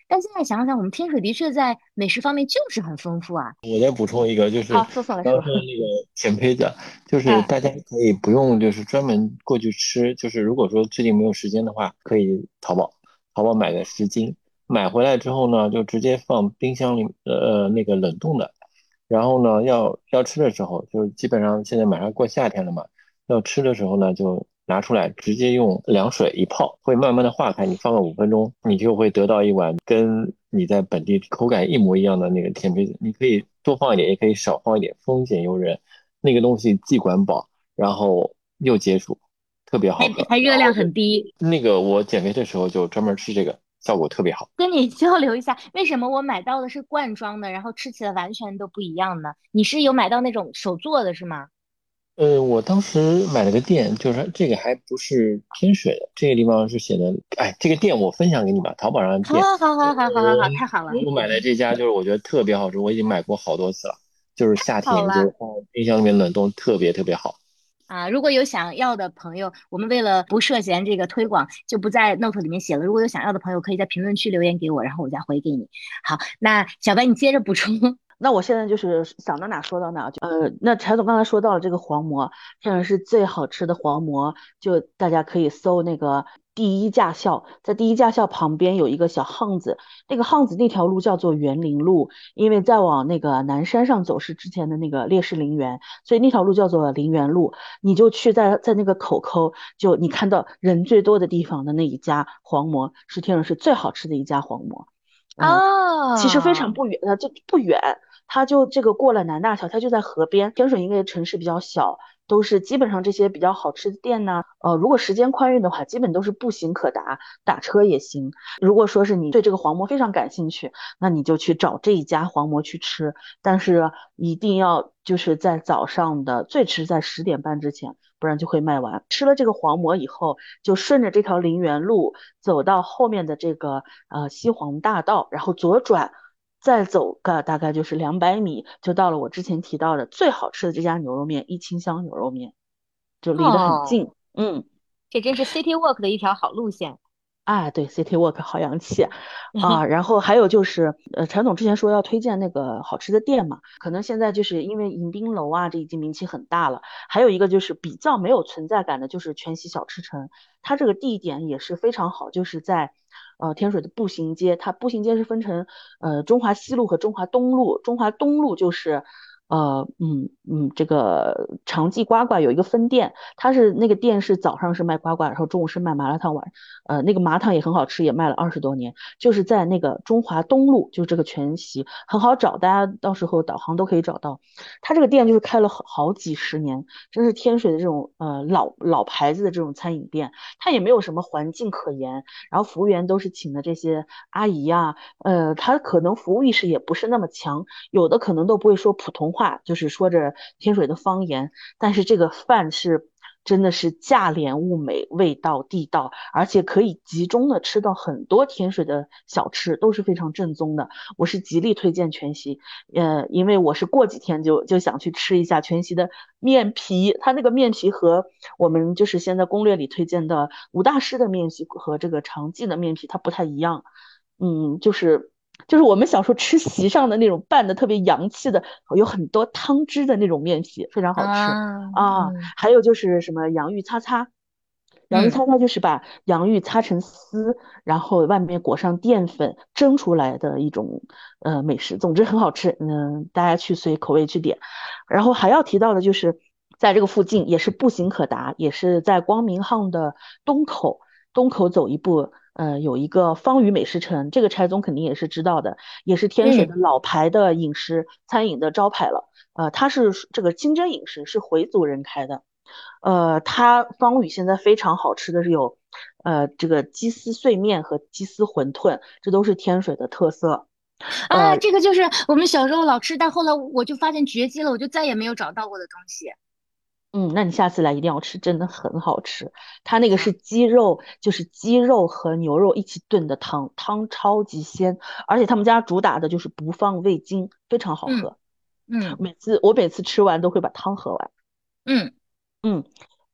但现在想想，我们天水的确在美食方面就是很丰富啊。 我再补充一个，就是好，宋宋来刚刚说。 说的那个甜胚子，就是哎， 大家可以不用就是专门过去吃，就是如果说最近没有时间的话，可以淘宝，淘宝买个十斤，买回来之后呢，就直接放冰箱里，呃，那个冷冻的。然后呢，要要吃的时候，就是基本上现在马上过夏天了嘛，要吃的时候呢，就拿出来直接用凉水一泡，会慢慢的化开。你放个五分钟，你就会得到一碗跟你在本地口感一模一样的那个甜胚子。你可以多放一点，也可以少放一点，丰俭由人。那个东西既管饱，然后又解暑，特别好还喝。 还热量然后就很低。 那个我减肥的时候就专门吃这个，效果特别好。 跟你交流一下，为什么我买到的是罐装的，然后吃起来完全都不一样呢？你是有买到那种手做的是吗？ 呃，我当时买了个店，就是这个还不是天水的，这个地方是写的，哎，这个店我分享给你吧，淘宝上的好， 店， 好，好，好，好，好，好，太好了， 我我买的这家就是我觉得特别好吃，我已经买过好多次了，就是夏天就是好了。 放冰箱里面冷冻，特别特别好。 啊，如果有想要的朋友，我们为了不涉嫌这个推广，就不在 note 里面写了。如果有想要的朋友，可以在评论区留言给我，然后我再回给你。好，那小白你接着补充。 那我现在就是想到哪说到哪，就呃，那柴总刚才说到了这个黄馍，天然是最好吃的黄馍，就大家可以搜那个第一驾校，在第一驾校旁边有一个小巷子，那个巷子那条路叫做园林路，因为再往那个南山上走是之前的那个烈士陵园，所以那条路叫做陵园路，你就去在在那个口口，就你看到人最多的地方的那一家黄馍，是天然是最好吃的一家黄馍。嗯，其实非常哦， 不远，呃，就不远，它就这个过了南大桥，它就在河边。天水因为城市比较小，都是基本上这些比较好吃的店呢，呃，如果时间宽裕的话，基本都是步行可达，打车也行。如果说是你对这个黄馍非常感兴趣，那你就去找这一家黄馍去吃，但是一定要就是在早上的最迟在十点半之前，不然就会卖完。吃了这个黄馍以后，就顺着这条陵园路走到后面的这个呃西黄大道，然后左转。再走个大概就是两百米，就到了我之前提到的最好吃的这家牛肉面——一清香牛肉面，就离得很哦， 近。嗯。 这真是 City Walk 的一条好路线。 啊，对，City Walk 好洋气啊！然后还有就是，呃，陈总之前说要推荐那个好吃的店嘛，可能现在就是因为迎宾楼啊，这已经名气很大了。还有一个就是比较没有存在感的，就是全席小吃城，它这个地点也是非常好，就是在呃天水的步行街，它步行街是分成呃中华西路和中华东路，中华东路就是呃嗯嗯这个长记呱呱有一个分店，它是那个店是早上是卖呱呱，然后中午是卖麻辣烫碗。呃，那个麻糖也很好吃，也卖了二十多年，就是在那个中华东路，就是这个全席很好找，大家到时候导航都可以找到。他这个店就是开了好好几十年，真是天水的这种呃老老牌子的这种餐饮店，它也没有什么环境可言，然后服务员都是请的这些阿姨呀、呃，他可能服务意识也不是那么强，有的可能都不会说普通话，就是说着天水的方言，但是这个饭是。真的是价廉物美，味道地道，而且可以集中的吃到很多天水的小吃，都是非常正宗的。我是极力推荐全席，呃，因为我是过几天就就想去吃一下全席的面皮，它那个面皮和我们就是现在攻略里推荐的吴大师的面皮和这个常记的面皮它不太一样，嗯，就是就是我们小时候吃席上的那种拌的特别洋气的，有很多汤汁的那种面皮，非常好吃啊， 啊。 嗯还有就是什么洋芋擦擦，洋芋嗯， 擦擦就是把洋芋擦成丝，然后外面裹上淀粉蒸出来的一种呃美食，总之很好吃。嗯，大家去随口味去点。然后还要提到的就是，在这个附近也是步行可达，也是在光明巷的东口，东口走一步。呃，有一个方宇美食城，这个柴总肯定也是知道的，也是天水的嗯， 老牌的饮食餐饮的招牌了。呃，它是这个清真饮食，是回族人开的。呃，它方宇现在非常好吃的是有，呃，这个鸡丝碎面和鸡丝馄饨，这都是天水的特色。 啊， 呃， 这个就是我们小时候老吃，但后来我就发现绝迹了，我就再也没有找到过的东西。 嗯，那你下次来一定要吃，真的很好吃。它那个好， 是鸡肉，就是鸡肉和牛肉一起炖的汤，汤超级鲜，而且他们家主打的就是不放味精，非常好嗯喝。 嗯每次我每次吃完都会把汤喝完。 嗯， 嗯。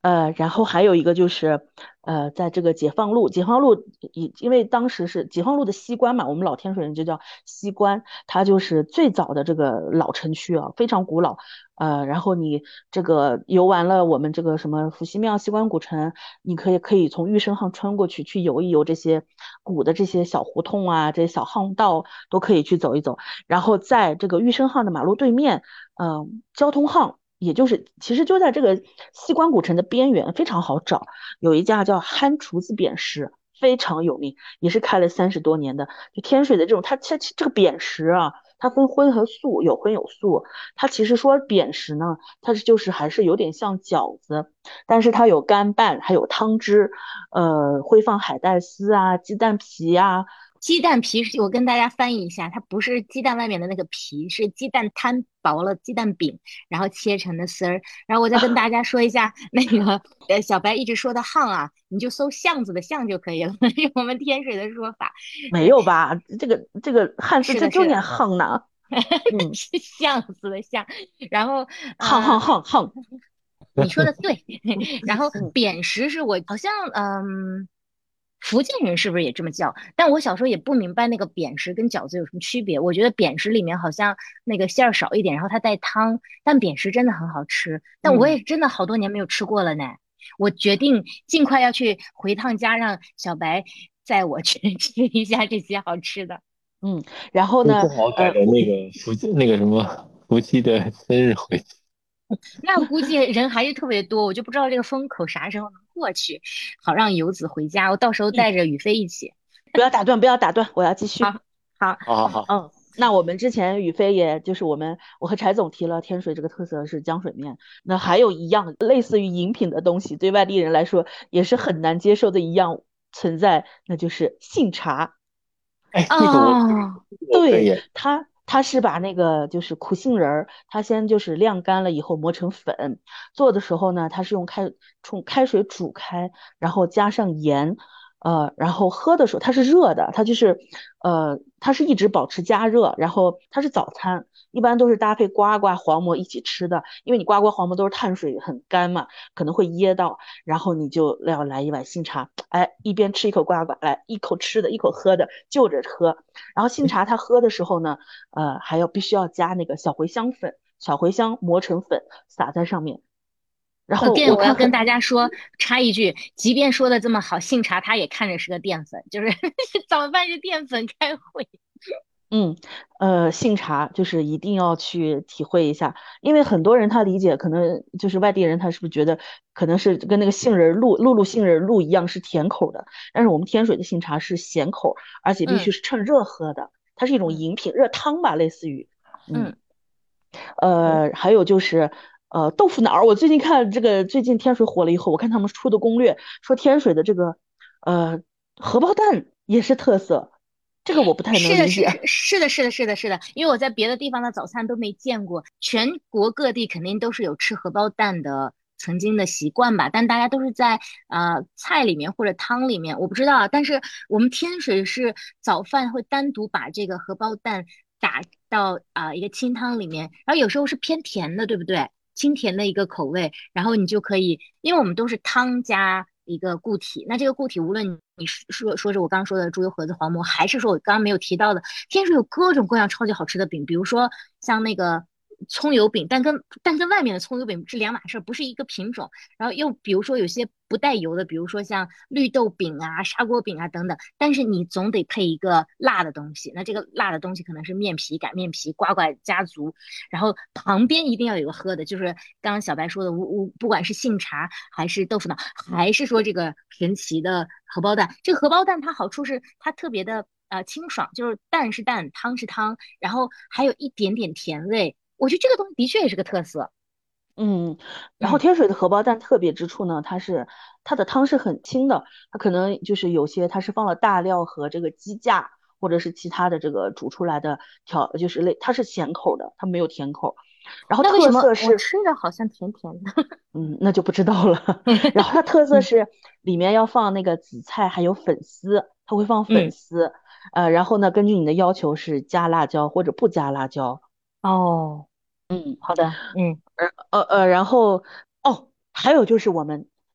呃，然后还有一个就是，呃，在这个解放路，解放路以因为当时是解放路的西关嘛，我们老天水人就叫西关，它就是最早的这个老城区啊，非常古老。呃，然后你这个游完了我们这个什么伏羲庙、西关古城，你可以可以从玉生巷穿过去，去游一游这些古的这些小胡同啊，这些小巷道都可以去走一走。然后在这个玉生巷的马路对面，嗯、交通巷。也就是其实就在这个西关古城的边缘，非常好找。有一家叫憨厨子扁食，非常有名，也是开了三十多年的。就天水的这种，它它这个扁食啊，它分荤和素，有荤有素。它其实说扁食呢，它是就是还是有点像饺子，但是它有干拌，还有汤汁，呃，会放海带丝啊、鸡蛋皮啊。 鸡蛋皮是我跟大家翻译一下，它不是鸡蛋外面的那个皮，是鸡蛋摊薄了鸡蛋饼，然后切成的丝儿。然后我再跟大家说一下那个呃小白一直说的巷啊，你就搜巷子的巷就可以了，是我们天水的说法。 没对， 有吧？这个这个汉字是的，是的， 这就念夯呢。嗯， 是巷子的巷。然后夯夯呃， 夯夯。 你说的对。然后嗯扁食是我好像嗯。福建人是不是也这么叫？但我小时候也不明白那个扁食跟饺子有什么区别。我觉得扁食里面好像那个馅儿少一点，然后它带汤，但扁食真的很好吃。但我嗯。 也真的好多年没有吃过了呢。我决定尽快要去回趟家，让小白载我去吃一下这些好吃的。 嗯，然后呢， 就正好赶呃， 着那个福那个什么夫妻的生日回去。 那估计人还是特别多，我就不知道这个风口啥时候能过去，好让游子回家。我到时候一带着宇飞一起。 不要打断，不要打断，我要继续。 好，好， 好好好。 嗯，那我们之前宇飞也就是我们我和柴总提了天水这个特色是浆水面，那还有一样类似于饮品的东西，对外地人来说也是很难接受的一样存在，那就是杏茶。 哎，这个我这个哦， 这个我可对， 以。 它，它是把那个就是苦杏仁儿，它先就是晾干了以后磨成粉，做的时候呢，它是用开冲开水煮开，然后加上盐，呃，然后喝的时候它是热的，它就是呃，它是一直保持加热，然后它是早餐，一般都是搭配瓜瓜黄馍一起吃的，因为你瓜瓜黄馍都是碳水很干嘛，可能会噎到，然后你就要来一碗杏茶，哎，一边吃一口瓜瓜，来一口吃的，一口喝的，就着喝。然后杏茶它喝的时候呢，呃，还要必须要加那个小茴香粉，小茴香磨成粉撒在上面。然后我 again，我要跟看很， 大家说，插一句，即便说的这么好，杏茶它也看着是个淀粉，就是早饭是淀粉开会。 嗯，呃，杏茶就是一定要去体会一下，因为很多人他理解可能就是外地人，他是不是觉得可能是跟那个杏仁露露露杏仁露一样是甜口的，但是我们天水的杏茶是咸口，而且必须嗯是趁热喝的，它是一种嗯饮品，热汤吧，类似于。嗯。 嗯， 呃，还有就是呃豆腐脑儿，我最近看这个最近天水火了以后，我看他们出的攻略说天水的这个呃荷包蛋也是特色，这个我不太是的， 能理解。 是是是的，是的，是的，是的，因为我在别的地方的早餐都没见过，全国各地肯定都是有吃荷包蛋的曾经的习惯吧，但大家都是在呃菜里面或者汤里面，我不知道啊，但是我们天水是早饭会单独把这个荷包蛋打到啊、一个清汤里面，然后有时候是偏甜的，对不对？清甜的一个口味，然后你就可以，因为我们都是汤加一个固体，那这个固体无论你是说说是我刚刚说的猪油盒子黄馍，还是说我刚刚没有提到的，天水有各种各样超级好吃的饼，比如说像那个葱油饼，但跟但跟外面的葱油饼是两码事儿，不是一个品种。然后又比如说有些不带油的，比如说像绿豆饼啊、砂锅饼啊等等，但是你总得配一个辣的东西。那这个辣的东西可能是面皮、擀面皮、呱呱家族，然后旁边一定要有个喝的，就是刚刚小白说的，无无不管是杏茶还是豆腐脑，还是说这个神奇的荷包蛋。这个荷包蛋它好处是它特别的呃清爽，就是蛋是蛋，汤是汤，然后还有一点点甜味。我觉得这个东西的确也是个特色。 嗯，然后嗯天水的荷包蛋特别之处呢，它是它的汤是很清的，它可能就是有些它是放了大料和这个鸡架或者是其他的这个煮出来的调，就是类它是咸口的，它没有甜口。然后特那为什么色是我吃着好像甜甜的？ 嗯，那就不知道了。然后它特色嗯是里面要放那个紫菜，还有粉丝，它会放粉嗯， 丝。呃，然后呢，根据你的要求是加辣椒或者不加辣椒。 哦， 嗯， 好的，嗯呃呃，然后哦，还有就是我们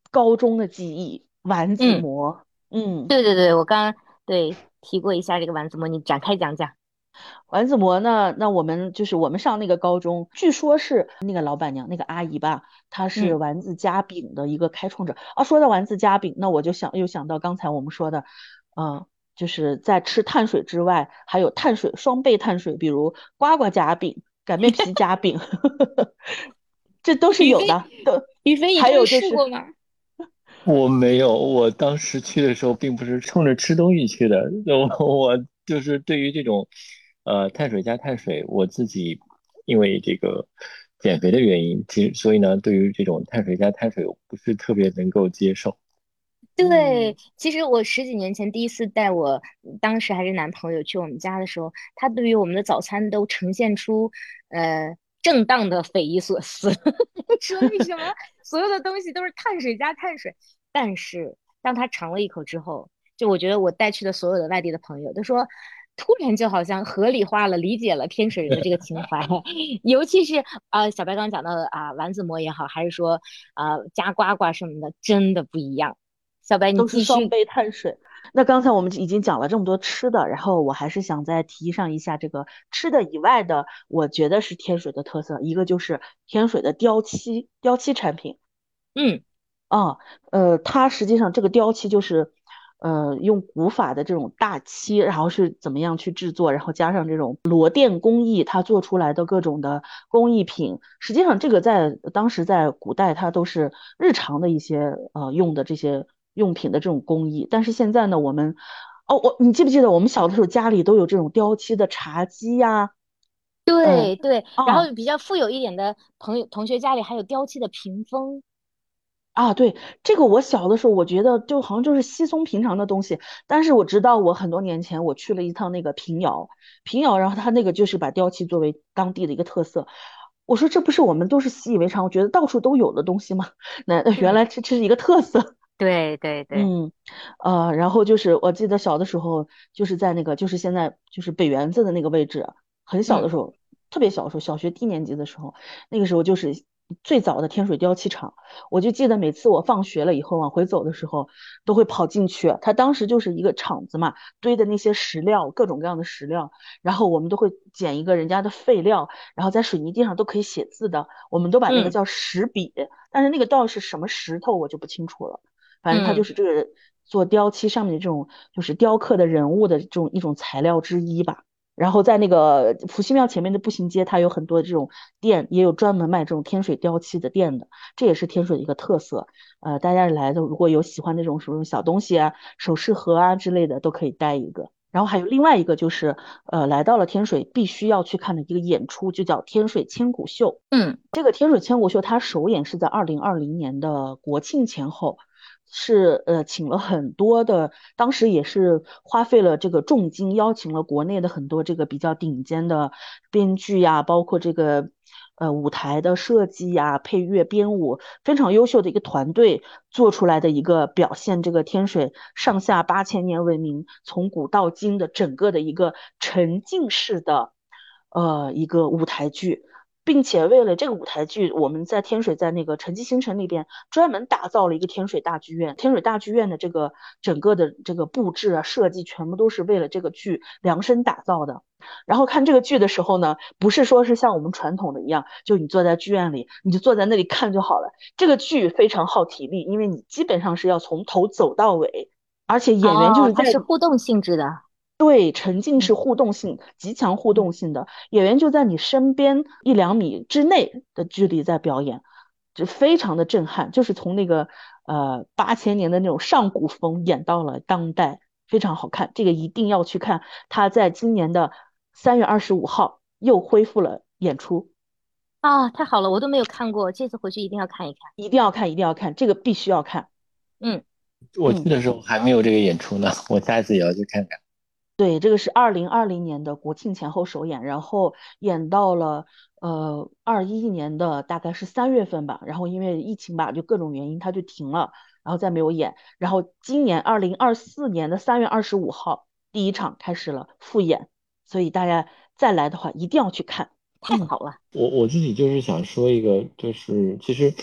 高中的记忆，丸子嗯， 馍。嗯。 对对对，我刚刚对提过一下这个丸子馍，你展开讲讲。 丸子馍呢，那我们就是我们上那个高中，据说是那个老板娘那个阿姨吧，她是嗯， 丸子夹饼的一个开创者。啊，说到丸子夹饼，那我就想又想到刚才我们说的，呃，就是在吃碳水之外，还有碳水双倍碳水，比如呱呱夹饼、擀面皮夹饼，这都是宇飞， 有的。都宇飞，你还这个有就是， 试过吗？ 我没有，我当时去的时候并不是冲着吃东西去的，我我就是对于这种，呃，碳水加碳水，我自己因为这个减肥的原因，其实所以呢，对于这种碳水加碳水，我不是特别能够接受。 嗯， 对，其实我十几年前第一次带我当时还是男朋友去我们家的时候，他对于我们的早餐都呈现出呃正当的匪夷所思，说为什么所有的东西都是碳水加碳水？但是当他尝了一口之后，就我觉得我带去的所有的外地的朋友都说，突然就好像合理化了，理解了天水人的这个情怀，尤其是啊、呃小白刚刚讲到的啊、丸子馍也好，还是说啊、加呱呱什么的，真的不一样。小白，你都是继续。 双倍碳水。那刚才我们已经讲了这么多吃的，然后我还是想再提上一下这个吃的以外的，我觉得是天水的特色，一个就是天水的雕漆，雕漆产品。 嗯， 啊，呃，它实际上这个雕漆就是，呃，用古法的这种大漆，然后是怎么样去制作，然后加上这种螺钿工艺，它做出来的各种的工艺品，实际上这个在当时在古代它都是日常的一些呃用的这些用品的这种工艺，但是现在呢，我们，哦，我你记不记得我们小的时候家里都有这种雕漆的茶几呀？嗯。 对对，然啊， 后比较富有一点的朋友同学家里还有雕漆的屏风。 啊，对，这个我小的时候，我觉得就好像就是稀松平常的东西，但是我直到我很多年前我去了一趟那个平遥，平遥，然后他那个就是把雕漆作为当地的一个特色，我说这不是我们都是习以为常，我觉得到处都有的东西吗？那那原嗯， 来这这是一个特色。 对对对， 嗯，呃，然后就是我记得小的时候，就是在那个就是现在就是北园子的那个位置，很小的嗯时候，特别小的时候，小学低年级的时候，那个时候就是最早的天水雕漆厂，我就记得每次我放学了以后往回走的时候，都会跑进去，它当时就是一个厂子嘛，堆的那些石料，各种各样的石料，然后我们都会捡一个人家的废料，然后在水泥地上都可以写字的，我们都把那个嗯叫石笔，但是那个到底是什么石头我就不清楚了。反正它就嗯是这个做雕漆上面的这种，就是雕刻的人物的这种一种材料之一吧。然后在那个伏羲庙前面的步行街，它有很多这种店，也有专门卖这种天水雕漆的店的，这也是天水的一个特色。呃，大家来的如果有喜欢那种什么小东西啊、首饰盒啊之类的，都可以带一个。然后还有另外一个就是，呃，来到了天水必须要去看的一个演出，就叫天水千古秀。 嗯， 这个天水千古秀，它首演是在二零二零年的国庆前后，是呃请了很多的，当时也是花费了这个重金，邀请了国内的很多这个比较顶尖的编剧呀，包括这个呃舞台的设计呀、配乐、编舞，非常优秀的一个团队做出来的一个表现这个天水上下八千年文明从古到今的整个的一个沉浸式的呃一个舞台剧。并且为了这个舞台剧，我们在天水在那个沉积新城里边专门打造了一个天水大剧院。天水大剧院的这个整个的这个布置啊设计，全部都是为了这个剧量身打造的。然后看这个剧的时候呢，不是说是像我们传统的一样，就你坐在剧院里，你就坐在那里看就好了。这个剧非常耗体力，因为你基本上是要从头走到尾，而且演员就哦， 是在它是互动性质的。 对，沉浸嗯式互动性极强互嗯， 动性的演员就在你身边一两米之内的距离在表演，就非常的震撼，就是从那个呃八千年的那种上古风演到了当代，非常好看，这个一定要去看。他在今年的三月二十五号又恢复了演出， 啊，太好了，我都没有看过，这次回去一定要看一看。 一定要看，一定要看，这个必须要看。 嗯， 我去嗯。 的时候还没有这个演出呢，我下一次也要去看看。 对，这个是二零二零年的国庆前后首演，然后演到了呃二一年的大概是三月份吧，然后因为疫情吧，就各种原因它就停了，然后再没有演，然后今年二零二四年的三月二十五号第一场开始了复演，所以大家再来的话一定要去看。嗯。 太好了。 我我自己就是想说一个，就是其实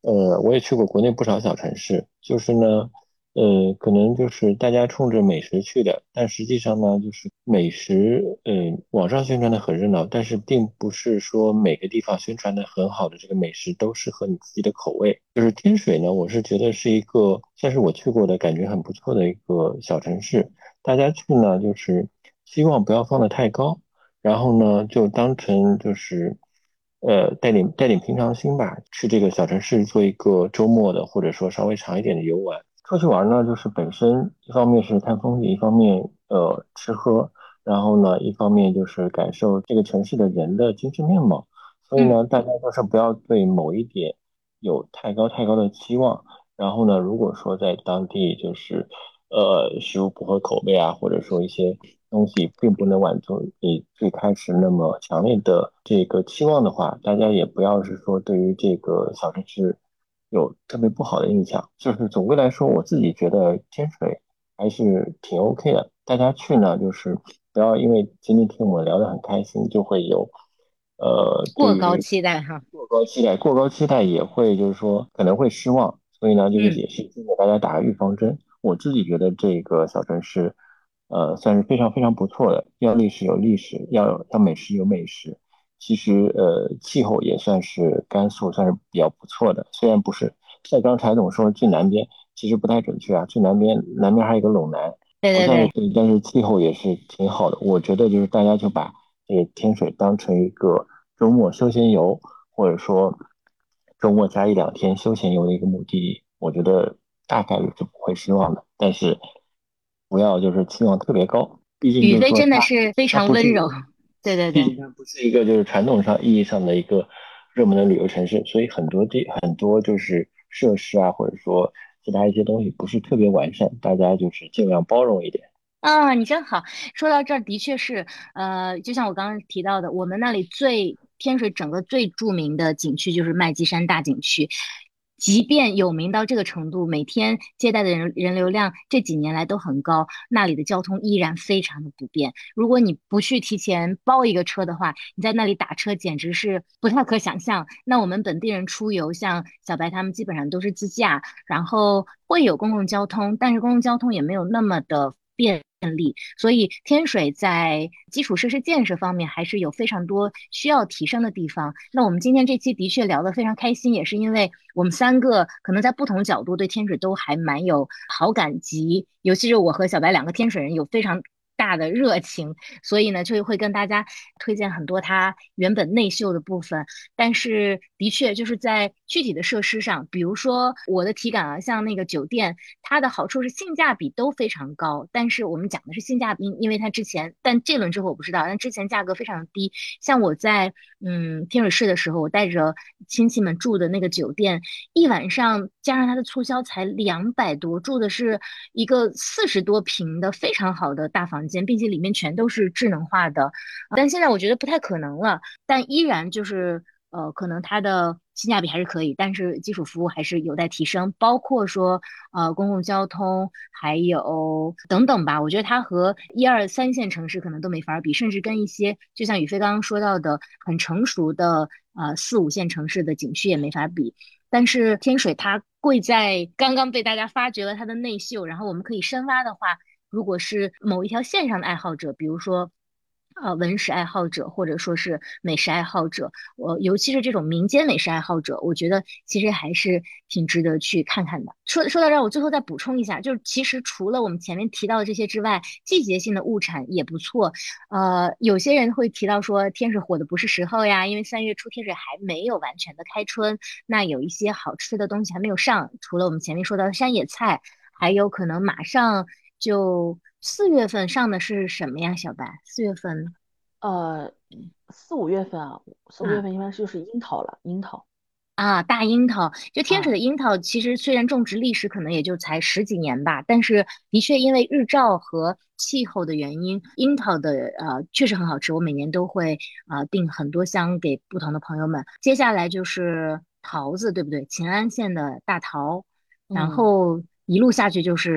呃，我也去过国内不少小城市，就是呢，呃，可能就是大家冲着美食去的，但实际上呢，就是美食，呃，网上宣传的很热闹，但是并不是说每个地方宣传的很好的这个美食都适合你自己的口味。就是天水呢，我是觉得是一个算是我去过的感觉很不错的一个小城市，大家去呢就是希望不要放得太高。然后呢，就当成就是呃带点带点平常心吧，去这个小城市做一个周末的，或者说稍微长一点的游玩。出去玩呢，就是本身一方面是看风景，一方面呃吃喝，然后呢，一方面就是感受这个城市的人的精神面貌。所以嗯。 呢，大家就是不要对某一点有太高太高的期望。然后呢，如果说在当地就是呃食物不合口味啊，或者说一些东西并不能满足你最开始那么强烈的这个期望的话，大家也不要是说对于这个小城市有特别不好的印象。就是总归来说，我自己觉得天水还是挺 OK 的。大家去呢，就是不要因为今天听我们聊得很开心，就会有呃对过高于期待哈。 过高期待，过高期待也会就是说可能会失望。所以呢，就是嗯。 也是先给大家打个预防针。我自己觉得这个小城市，呃，算是非常非常不错的。要历史有历史，要要美食有美食。其实呃，气候也算是甘肃算是比较不错的，虽然不是像刚才总说最南边，其实不太准确啊。最南边南边还有一个陇南，不对对对。 算是最，但是气候也是挺好的。我觉得就是大家就把这个天水当成一个周末休闲游，或者说周末加一两天休闲游的一个目的地，我觉得大概率是不会失望的。但是不要就是期望特别高，毕竟宇就是说它飞真的是非它常温柔。 不是一个， 对对对。 毕竟它不是一个就是传统上意义上的一个热门的旅游城市，所以很多地很多就是设施啊，或者说其他一些东西不是特别完善，大家就是尽量包容一点。 啊，你真好。说到这儿，的确是，呃，就像我刚刚提到的，我们那里最天水整个最著名的景区就是麦积山大景区。即便有名到这个程度，每天接待的人人流量这几年来都很高，那里的交通依然非常的不便。如果你不去提前包一个车的话，你在那里打车简直是不太可想象。那我们本地人出游，像小白他们基本上都是自驾，然后会有公共交通，但是公共交通也没有那么的便利，所以天水在基础设施建设方面还是有非常多需要提升的地方。那我们今天这期的确聊得非常开心，也是因为我们三个可能在不同角度对天水都还蛮有好感及，尤其是我和小白两个天水人有非常大的热情，所以呢就会跟大家推荐很多它原本内秀的部分。但是的确就是在具体的设施上，比如说我的体感啊，像那个酒店，它的好处是性价比都非常高。但是我们讲的是性价比，因为它之前，但这轮之后我不知道，但之前价格非常的低。像我在嗯天水市的时候，我带着亲戚们住的那个酒店，一晚上加上它的促销才两百多，住的是一个四十多平的非常好的大房间，并且里面全都是智能化的。但现在我觉得不太可能了。但依然就是呃，可能它的性价比还是可以，但是基础服务还是有待提升，包括说呃公共交通还有等等吧。我觉得它和一二三线城市可能都没法比，甚至跟一些就像宇飞刚刚说到的很成熟的呃四五线城市的景区也没法比。但是天水它贵在刚刚被大家发掘了它的内秀，然后我们可以深挖的话，如果是某一条线上的爱好者，比如说。呃，文史爱好者或者说是美食爱好者，我尤其是这种民间美食爱好者，我觉得其实还是挺值得去看看的。说说到这儿，我最后再补充一下，就是其实除了我们前面提到的这些之外，季节性的物产也不错。呃，有些人会提到说天水火的不是时候呀，因为三月初天水还没有完全的开春，那有一些好吃的东西还没有上，除了我们前面说到的山野菜，还有可能马上就四月份上的是什么呀，小白？四月份。 呃，四五月份啊，四五月啊。 份一般就是樱桃了，樱桃啊，大樱桃，就天水啊。 的樱桃，其实虽然种植历史可能也就才十几年吧，但是的确因为日照和气候的原因，樱桃的呃确实很好吃，我每年都会呃订很多箱给不同的朋友们。接下来就是桃子，对不对？乾安县的大桃，然嗯。 后一路下去就是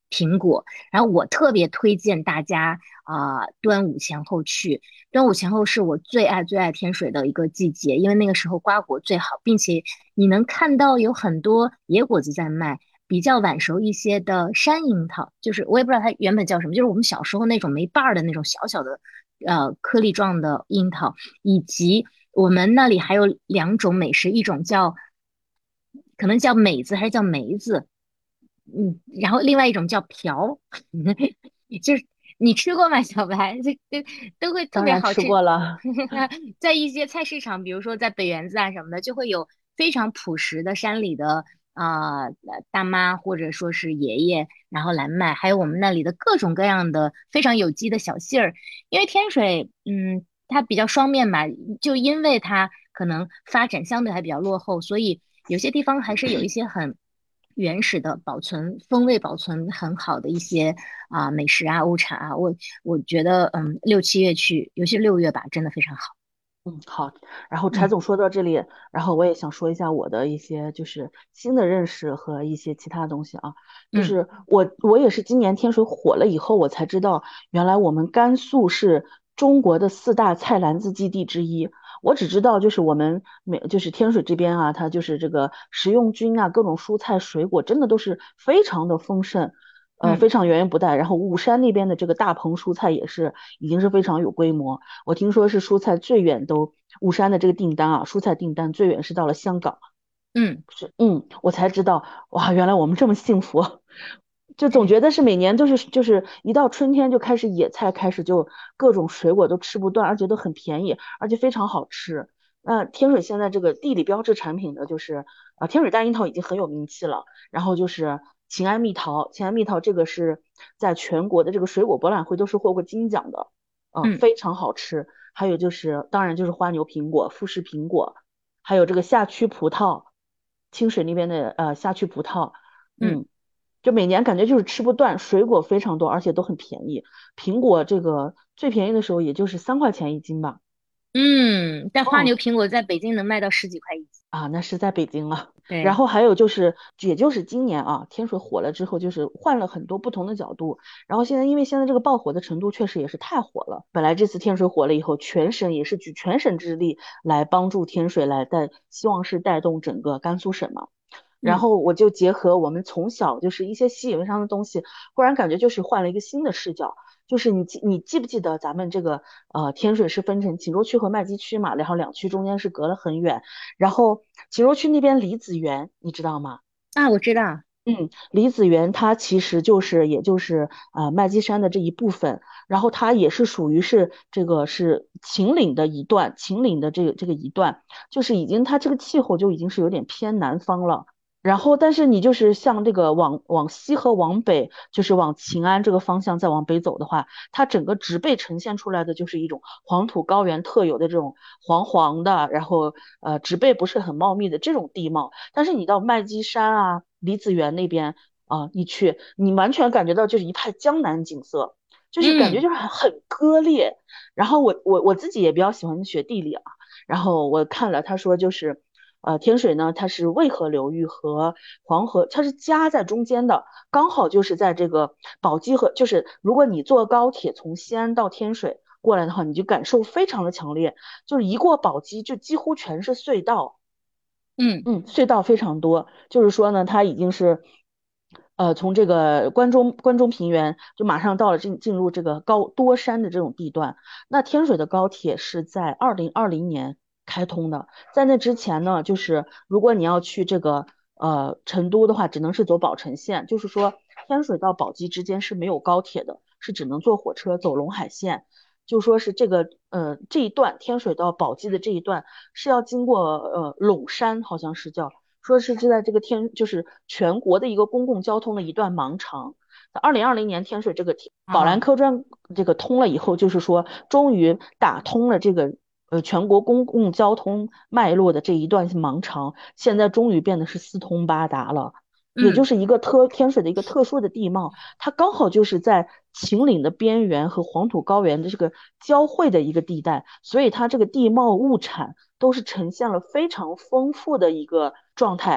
苹果。然后我特别推荐大家啊、端午前后去。端午前后是我最爱最爱天水的一个季节，因为那个时候瓜果最好，并且你能看到有很多野果子在卖。比较晚熟一些的山樱桃，就是我也不知道它原本叫什么，就是我们小时候那种没瓣儿的那种小小的呃颗粒状的樱桃，以及我们那里还有两种美食，一种叫可能叫美子还是叫梅子，嗯，然后另外一种叫瓢，就是你吃过吗，小白？这这都会特当然吃别好吃。 过了。 在一些菜市场，比如说在北园子啊什么的，就会有非常朴实的山里的啊、呃大妈或者说是爷爷，然后来卖，还有我们那里的各种各样的非常有机的小杏儿。因为天水，嗯，它比较双面嘛，就因为它可能发展相对还比较落后，所以有些地方还是有一些很原始的保存风味保存很好的一些啊、美食啊物产啊，我我觉得嗯六七月去，尤其是六月吧，真的非常好。 嗯，好。然后柴嗯总说到这里，然后我也想说一下我的一些就是新的认识和一些其他东西啊。就嗯是我我也是今年天水火了以后，我才知道原来我们甘肃是中国的四大菜篮子基地之一。我只知道就是我们每就是天水这边啊，它就是这个食用菌啊，各种蔬菜水果真的都是非常的丰盛。呃， 嗯非常源源不断。然后武山那边的这个大棚蔬菜也是已经是非常有规模。我听说是蔬菜最远都武山的这个订单啊，蔬菜订单最远是到了香港。 嗯。 是，嗯，我才知道，哇，原来我们这么幸福。就总觉得是每年都是就是一到春天就开始野菜，开始就各种水果都吃不断，而且都很便宜，而且非常好吃。那天水现在这个地理标志产品呢，就是啊、天水大樱桃已经很有名气了，然后就是秦安蜜桃，秦安蜜桃这个是在全国的这个水果博览会都是获过金奖的，嗯、 嗯非常好吃。还有就是当然就是花牛苹果、富士苹果，还有这个夏区葡萄，清水那边的呃夏区葡萄。 嗯嗯，就每年感觉就是吃不断，水果非常多，而且都很便宜。苹果这个最便宜的时候也就是三块钱一斤吧。 嗯，但花嗯， 牛苹果在北京能卖到十几块一斤。 啊，那是在北京了。然对。 后还有就是，也就是今年啊，天水火了之后，就是换了很多不同的角度。然后现在因为现在这个爆火的程度确实也是太火了。本来这次天水火了以后，全省也是举全省之力来帮助天水来带，希望是带动整个甘肃省嘛。然嗯后我就结合我们从小就是一些习以为常的东西，忽然感觉就是换了一个新的视角。就是你记你记不记得咱们这个呃天水是分成锦州区和麦积区嘛，然后两区中间是隔了很远。然后锦州区那边李子园你知道吗？ 啊，我知道。 嗯，李子园它其实就是也就是呃麦积山的这一部分，然后它也是属于是这个是秦岭的一段，秦岭的这个这个一段，就是已经它这个气候就已经是有点偏南方了。然后，但是你就是像这个往往西和往北，就是往秦安这个方向再往北走的话，它整个植被呈现出来的就是一种黄土高原特有的这种黄黄的，然后呃植被不是很茂密的这种地貌。但是你到麦积山啊、李子园那边啊，一去，你完全感觉到就是一派江南景色，就是感觉嗯就是很很割裂。然后我我我自己也比较喜欢学地理啊，然后我看了他说就是。呃，天水呢，它是渭河流域和黄河，它是夹在中间的，刚好就是在这个宝鸡河，就是如果你坐高铁从西安到天水过来的话，你就感受非常的强烈，就是一过宝鸡就几乎全是隧道。 嗯嗯，隧道非常多，就是说呢，它已经是，呃，从这个关中关中平原就马上到了进进入这个高多山的这种地段。那天水的高铁是在二零二零年开通的，在那之前呢，就是如果你要去这个呃成都的话，只能是走宝成线，就是说天水到宝鸡之间是没有高铁的，是只能坐火车走陇海线。就说是这个呃这一段天水到宝鸡的这一段是要经过呃陇山，好像是叫说是就在这个天就是全国的一个公共交通的一段盲肠。二零二零年天水这个铁宝兰啊。 客专这个通了以后，就是说终于打通了这个呃全国公共交通脉络的这一段盲肠，现在终于变得是四通八达了。也就嗯是一个特天水的一个特殊的地貌，它刚好就是在秦岭的边缘和黄土高原的这个交汇的一个地带，所以它这个地貌物产都是呈现了非常丰富的一个状态。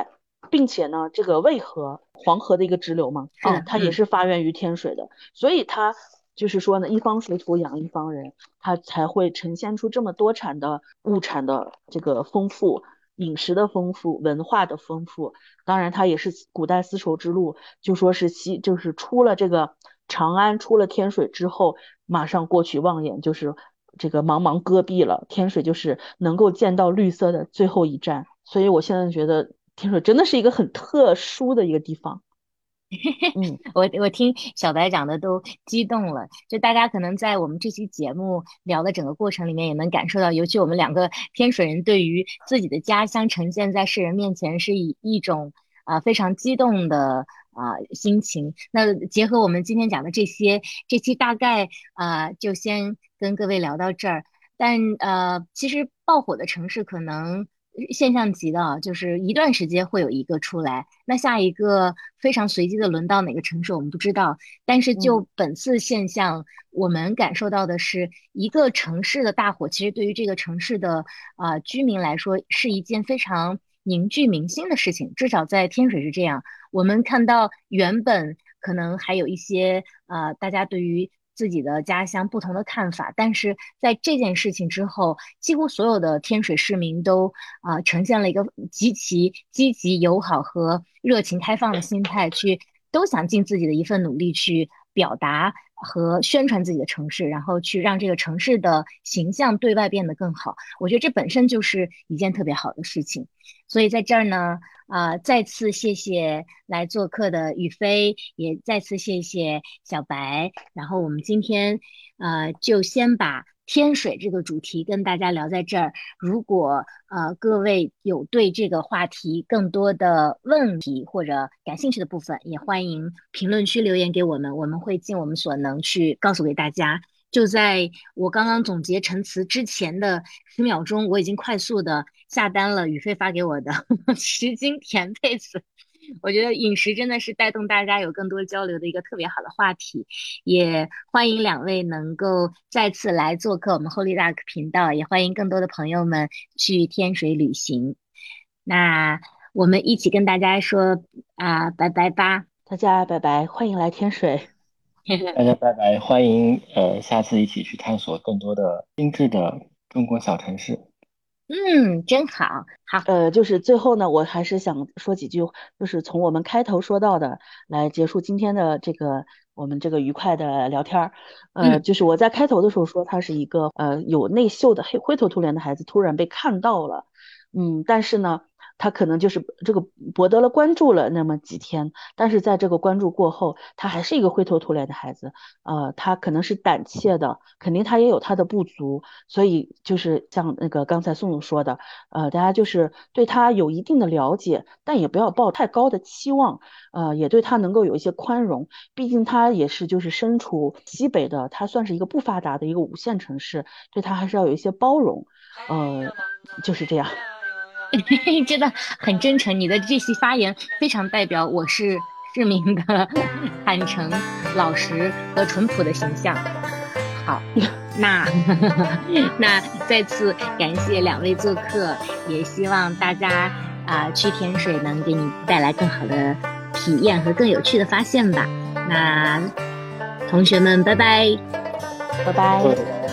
并且呢，这个渭河黄河的一个支流嘛， 是的， 啊，它也嗯是发源于天水的，所以它就是说呢，一方水土养一方人，它才会呈现出这么多产的物产的这个丰富。饮食的丰富，文化的丰富，当然它也是古代丝绸之路，就说是西，就是出了这个长安，出了天水之后，马上过去望眼就是这个茫茫戈壁了，天水就是能够见到绿色的最后一站，所以我现在觉得天水真的是一个很特殊的一个地方。嗯我我听小白讲的都激动了，就大家可能在我们这期节目聊的整个过程里面，也能感受到，尤其我们两个天水人对于自己的家乡呈现在世人面前，是以一种啊、非常激动的啊、心情。那结合我们今天讲的这些，这期大概啊、就先跟各位聊到这儿。但呃，其实爆火的城市可能现象级的啊，就是一段时间会有一个出来，那下一个非常随机的轮到哪个城市我们不知道。但是嗯就本次现象，我们感受到的是一个城市的大火，其实对于这个城市的啊、呃居民来说是一件非常凝聚民心的事情，至少在天水是这样。我们看到原本可能还有一些呃大家对于自己的家乡不同的看法，但是在这件事情之后，几乎所有的天水市民都啊、呃呈现了一个极其积极、友好和热情开放的心态，去都想尽自己的一份努力去表达和宣传自己的城市，然后去让这个城市的形象对外变得更好。我觉得这本身就是一件特别好的事情。所以在这儿呢，啊、再次谢谢来做客的宇飞，也再次谢谢小白。然后我们今天呃就先把天水这个主题跟大家聊在这儿。如果呃各位有对这个话题更多的问题或者感兴趣的部分，也欢迎评论区留言给我们，我们会尽我们所能去告诉给大家。就在我刚刚总结陈词之前的十秒钟，我已经快速的下单了宇飞发给我的十斤甜配子。我觉得饮食真的是带动大家有更多交流的一个特别好的话题，也欢迎两位能够再次来做客我们 Holy Duck 频道，也欢迎更多的朋友们去天水旅行。那我们一起跟大家说啊、拜拜吧。 大家拜拜，欢迎来天水。 大家拜拜，欢迎呃下次一起去探索更多的精致的中国小城市。 嗯，真好，好， 呃，就是最后呢，我还是想说几句，就是从我们开头说到的来结束今天的这个我们这个愉快的聊天儿。呃， 嗯。 就是我在开头的时候说他是一个呃有内秀的黑灰头土脸的孩子，突然被看到了，嗯，但是呢，他可能就是这个博得了关注了那么几天，但是在这个关注过后，他还是一个灰头土脸的孩子，呃，他可能是胆怯的，肯定他也有他的不足，所以就是像那个刚才宋总说的。呃，大家就是对他有一定的了解，但也不要抱太高的期望，呃，也对他能够有一些宽容，毕竟他也是就是身处西北的，他算是一个不发达的一个五线城市，对他还是要有一些包容，呃，就是这样。 真的很真诚，你的这席发言非常代表我是市民的坦诚、老实和淳朴的形象。好，那那再次感谢两位做客，也希望大家啊、去天水能给你带来更好的体验和更有趣的发现吧。那同学们，拜拜。 拜拜。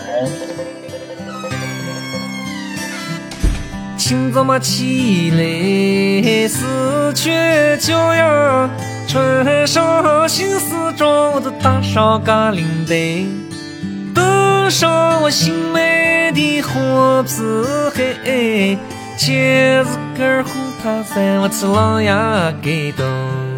清早嘛起来，四缺脚丫，穿上新丝装的打上嘎领带，登上我新买的火皮鞋，茄子根胡塔在我吃狼牙给动，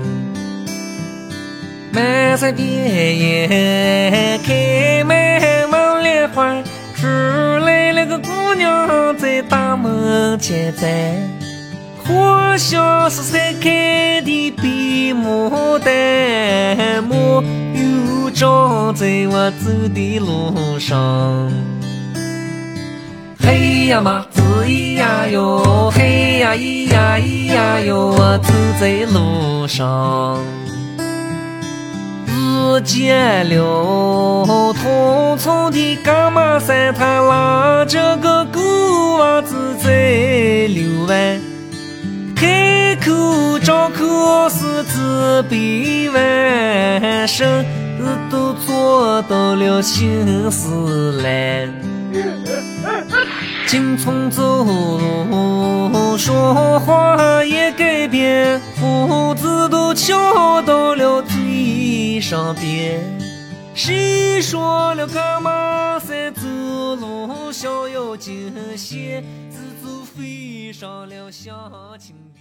满山遍野开满满莲花。出来了个姑娘在大门前站，花香是才开的比牡丹，木又长在我走的路上。嘿呀嘛子咿呀哟，嘿呀咿呀咿呀哟，我走在路上。遇见了匆匆的干妈伞，她拉着个狗娃子在遛弯，开口招自比完生，都做到了心思来。金葱走路说话也改变，胡子都翘到了嘴上边。谁说了干嘛在走路逍遥惊险，自走飞上了小青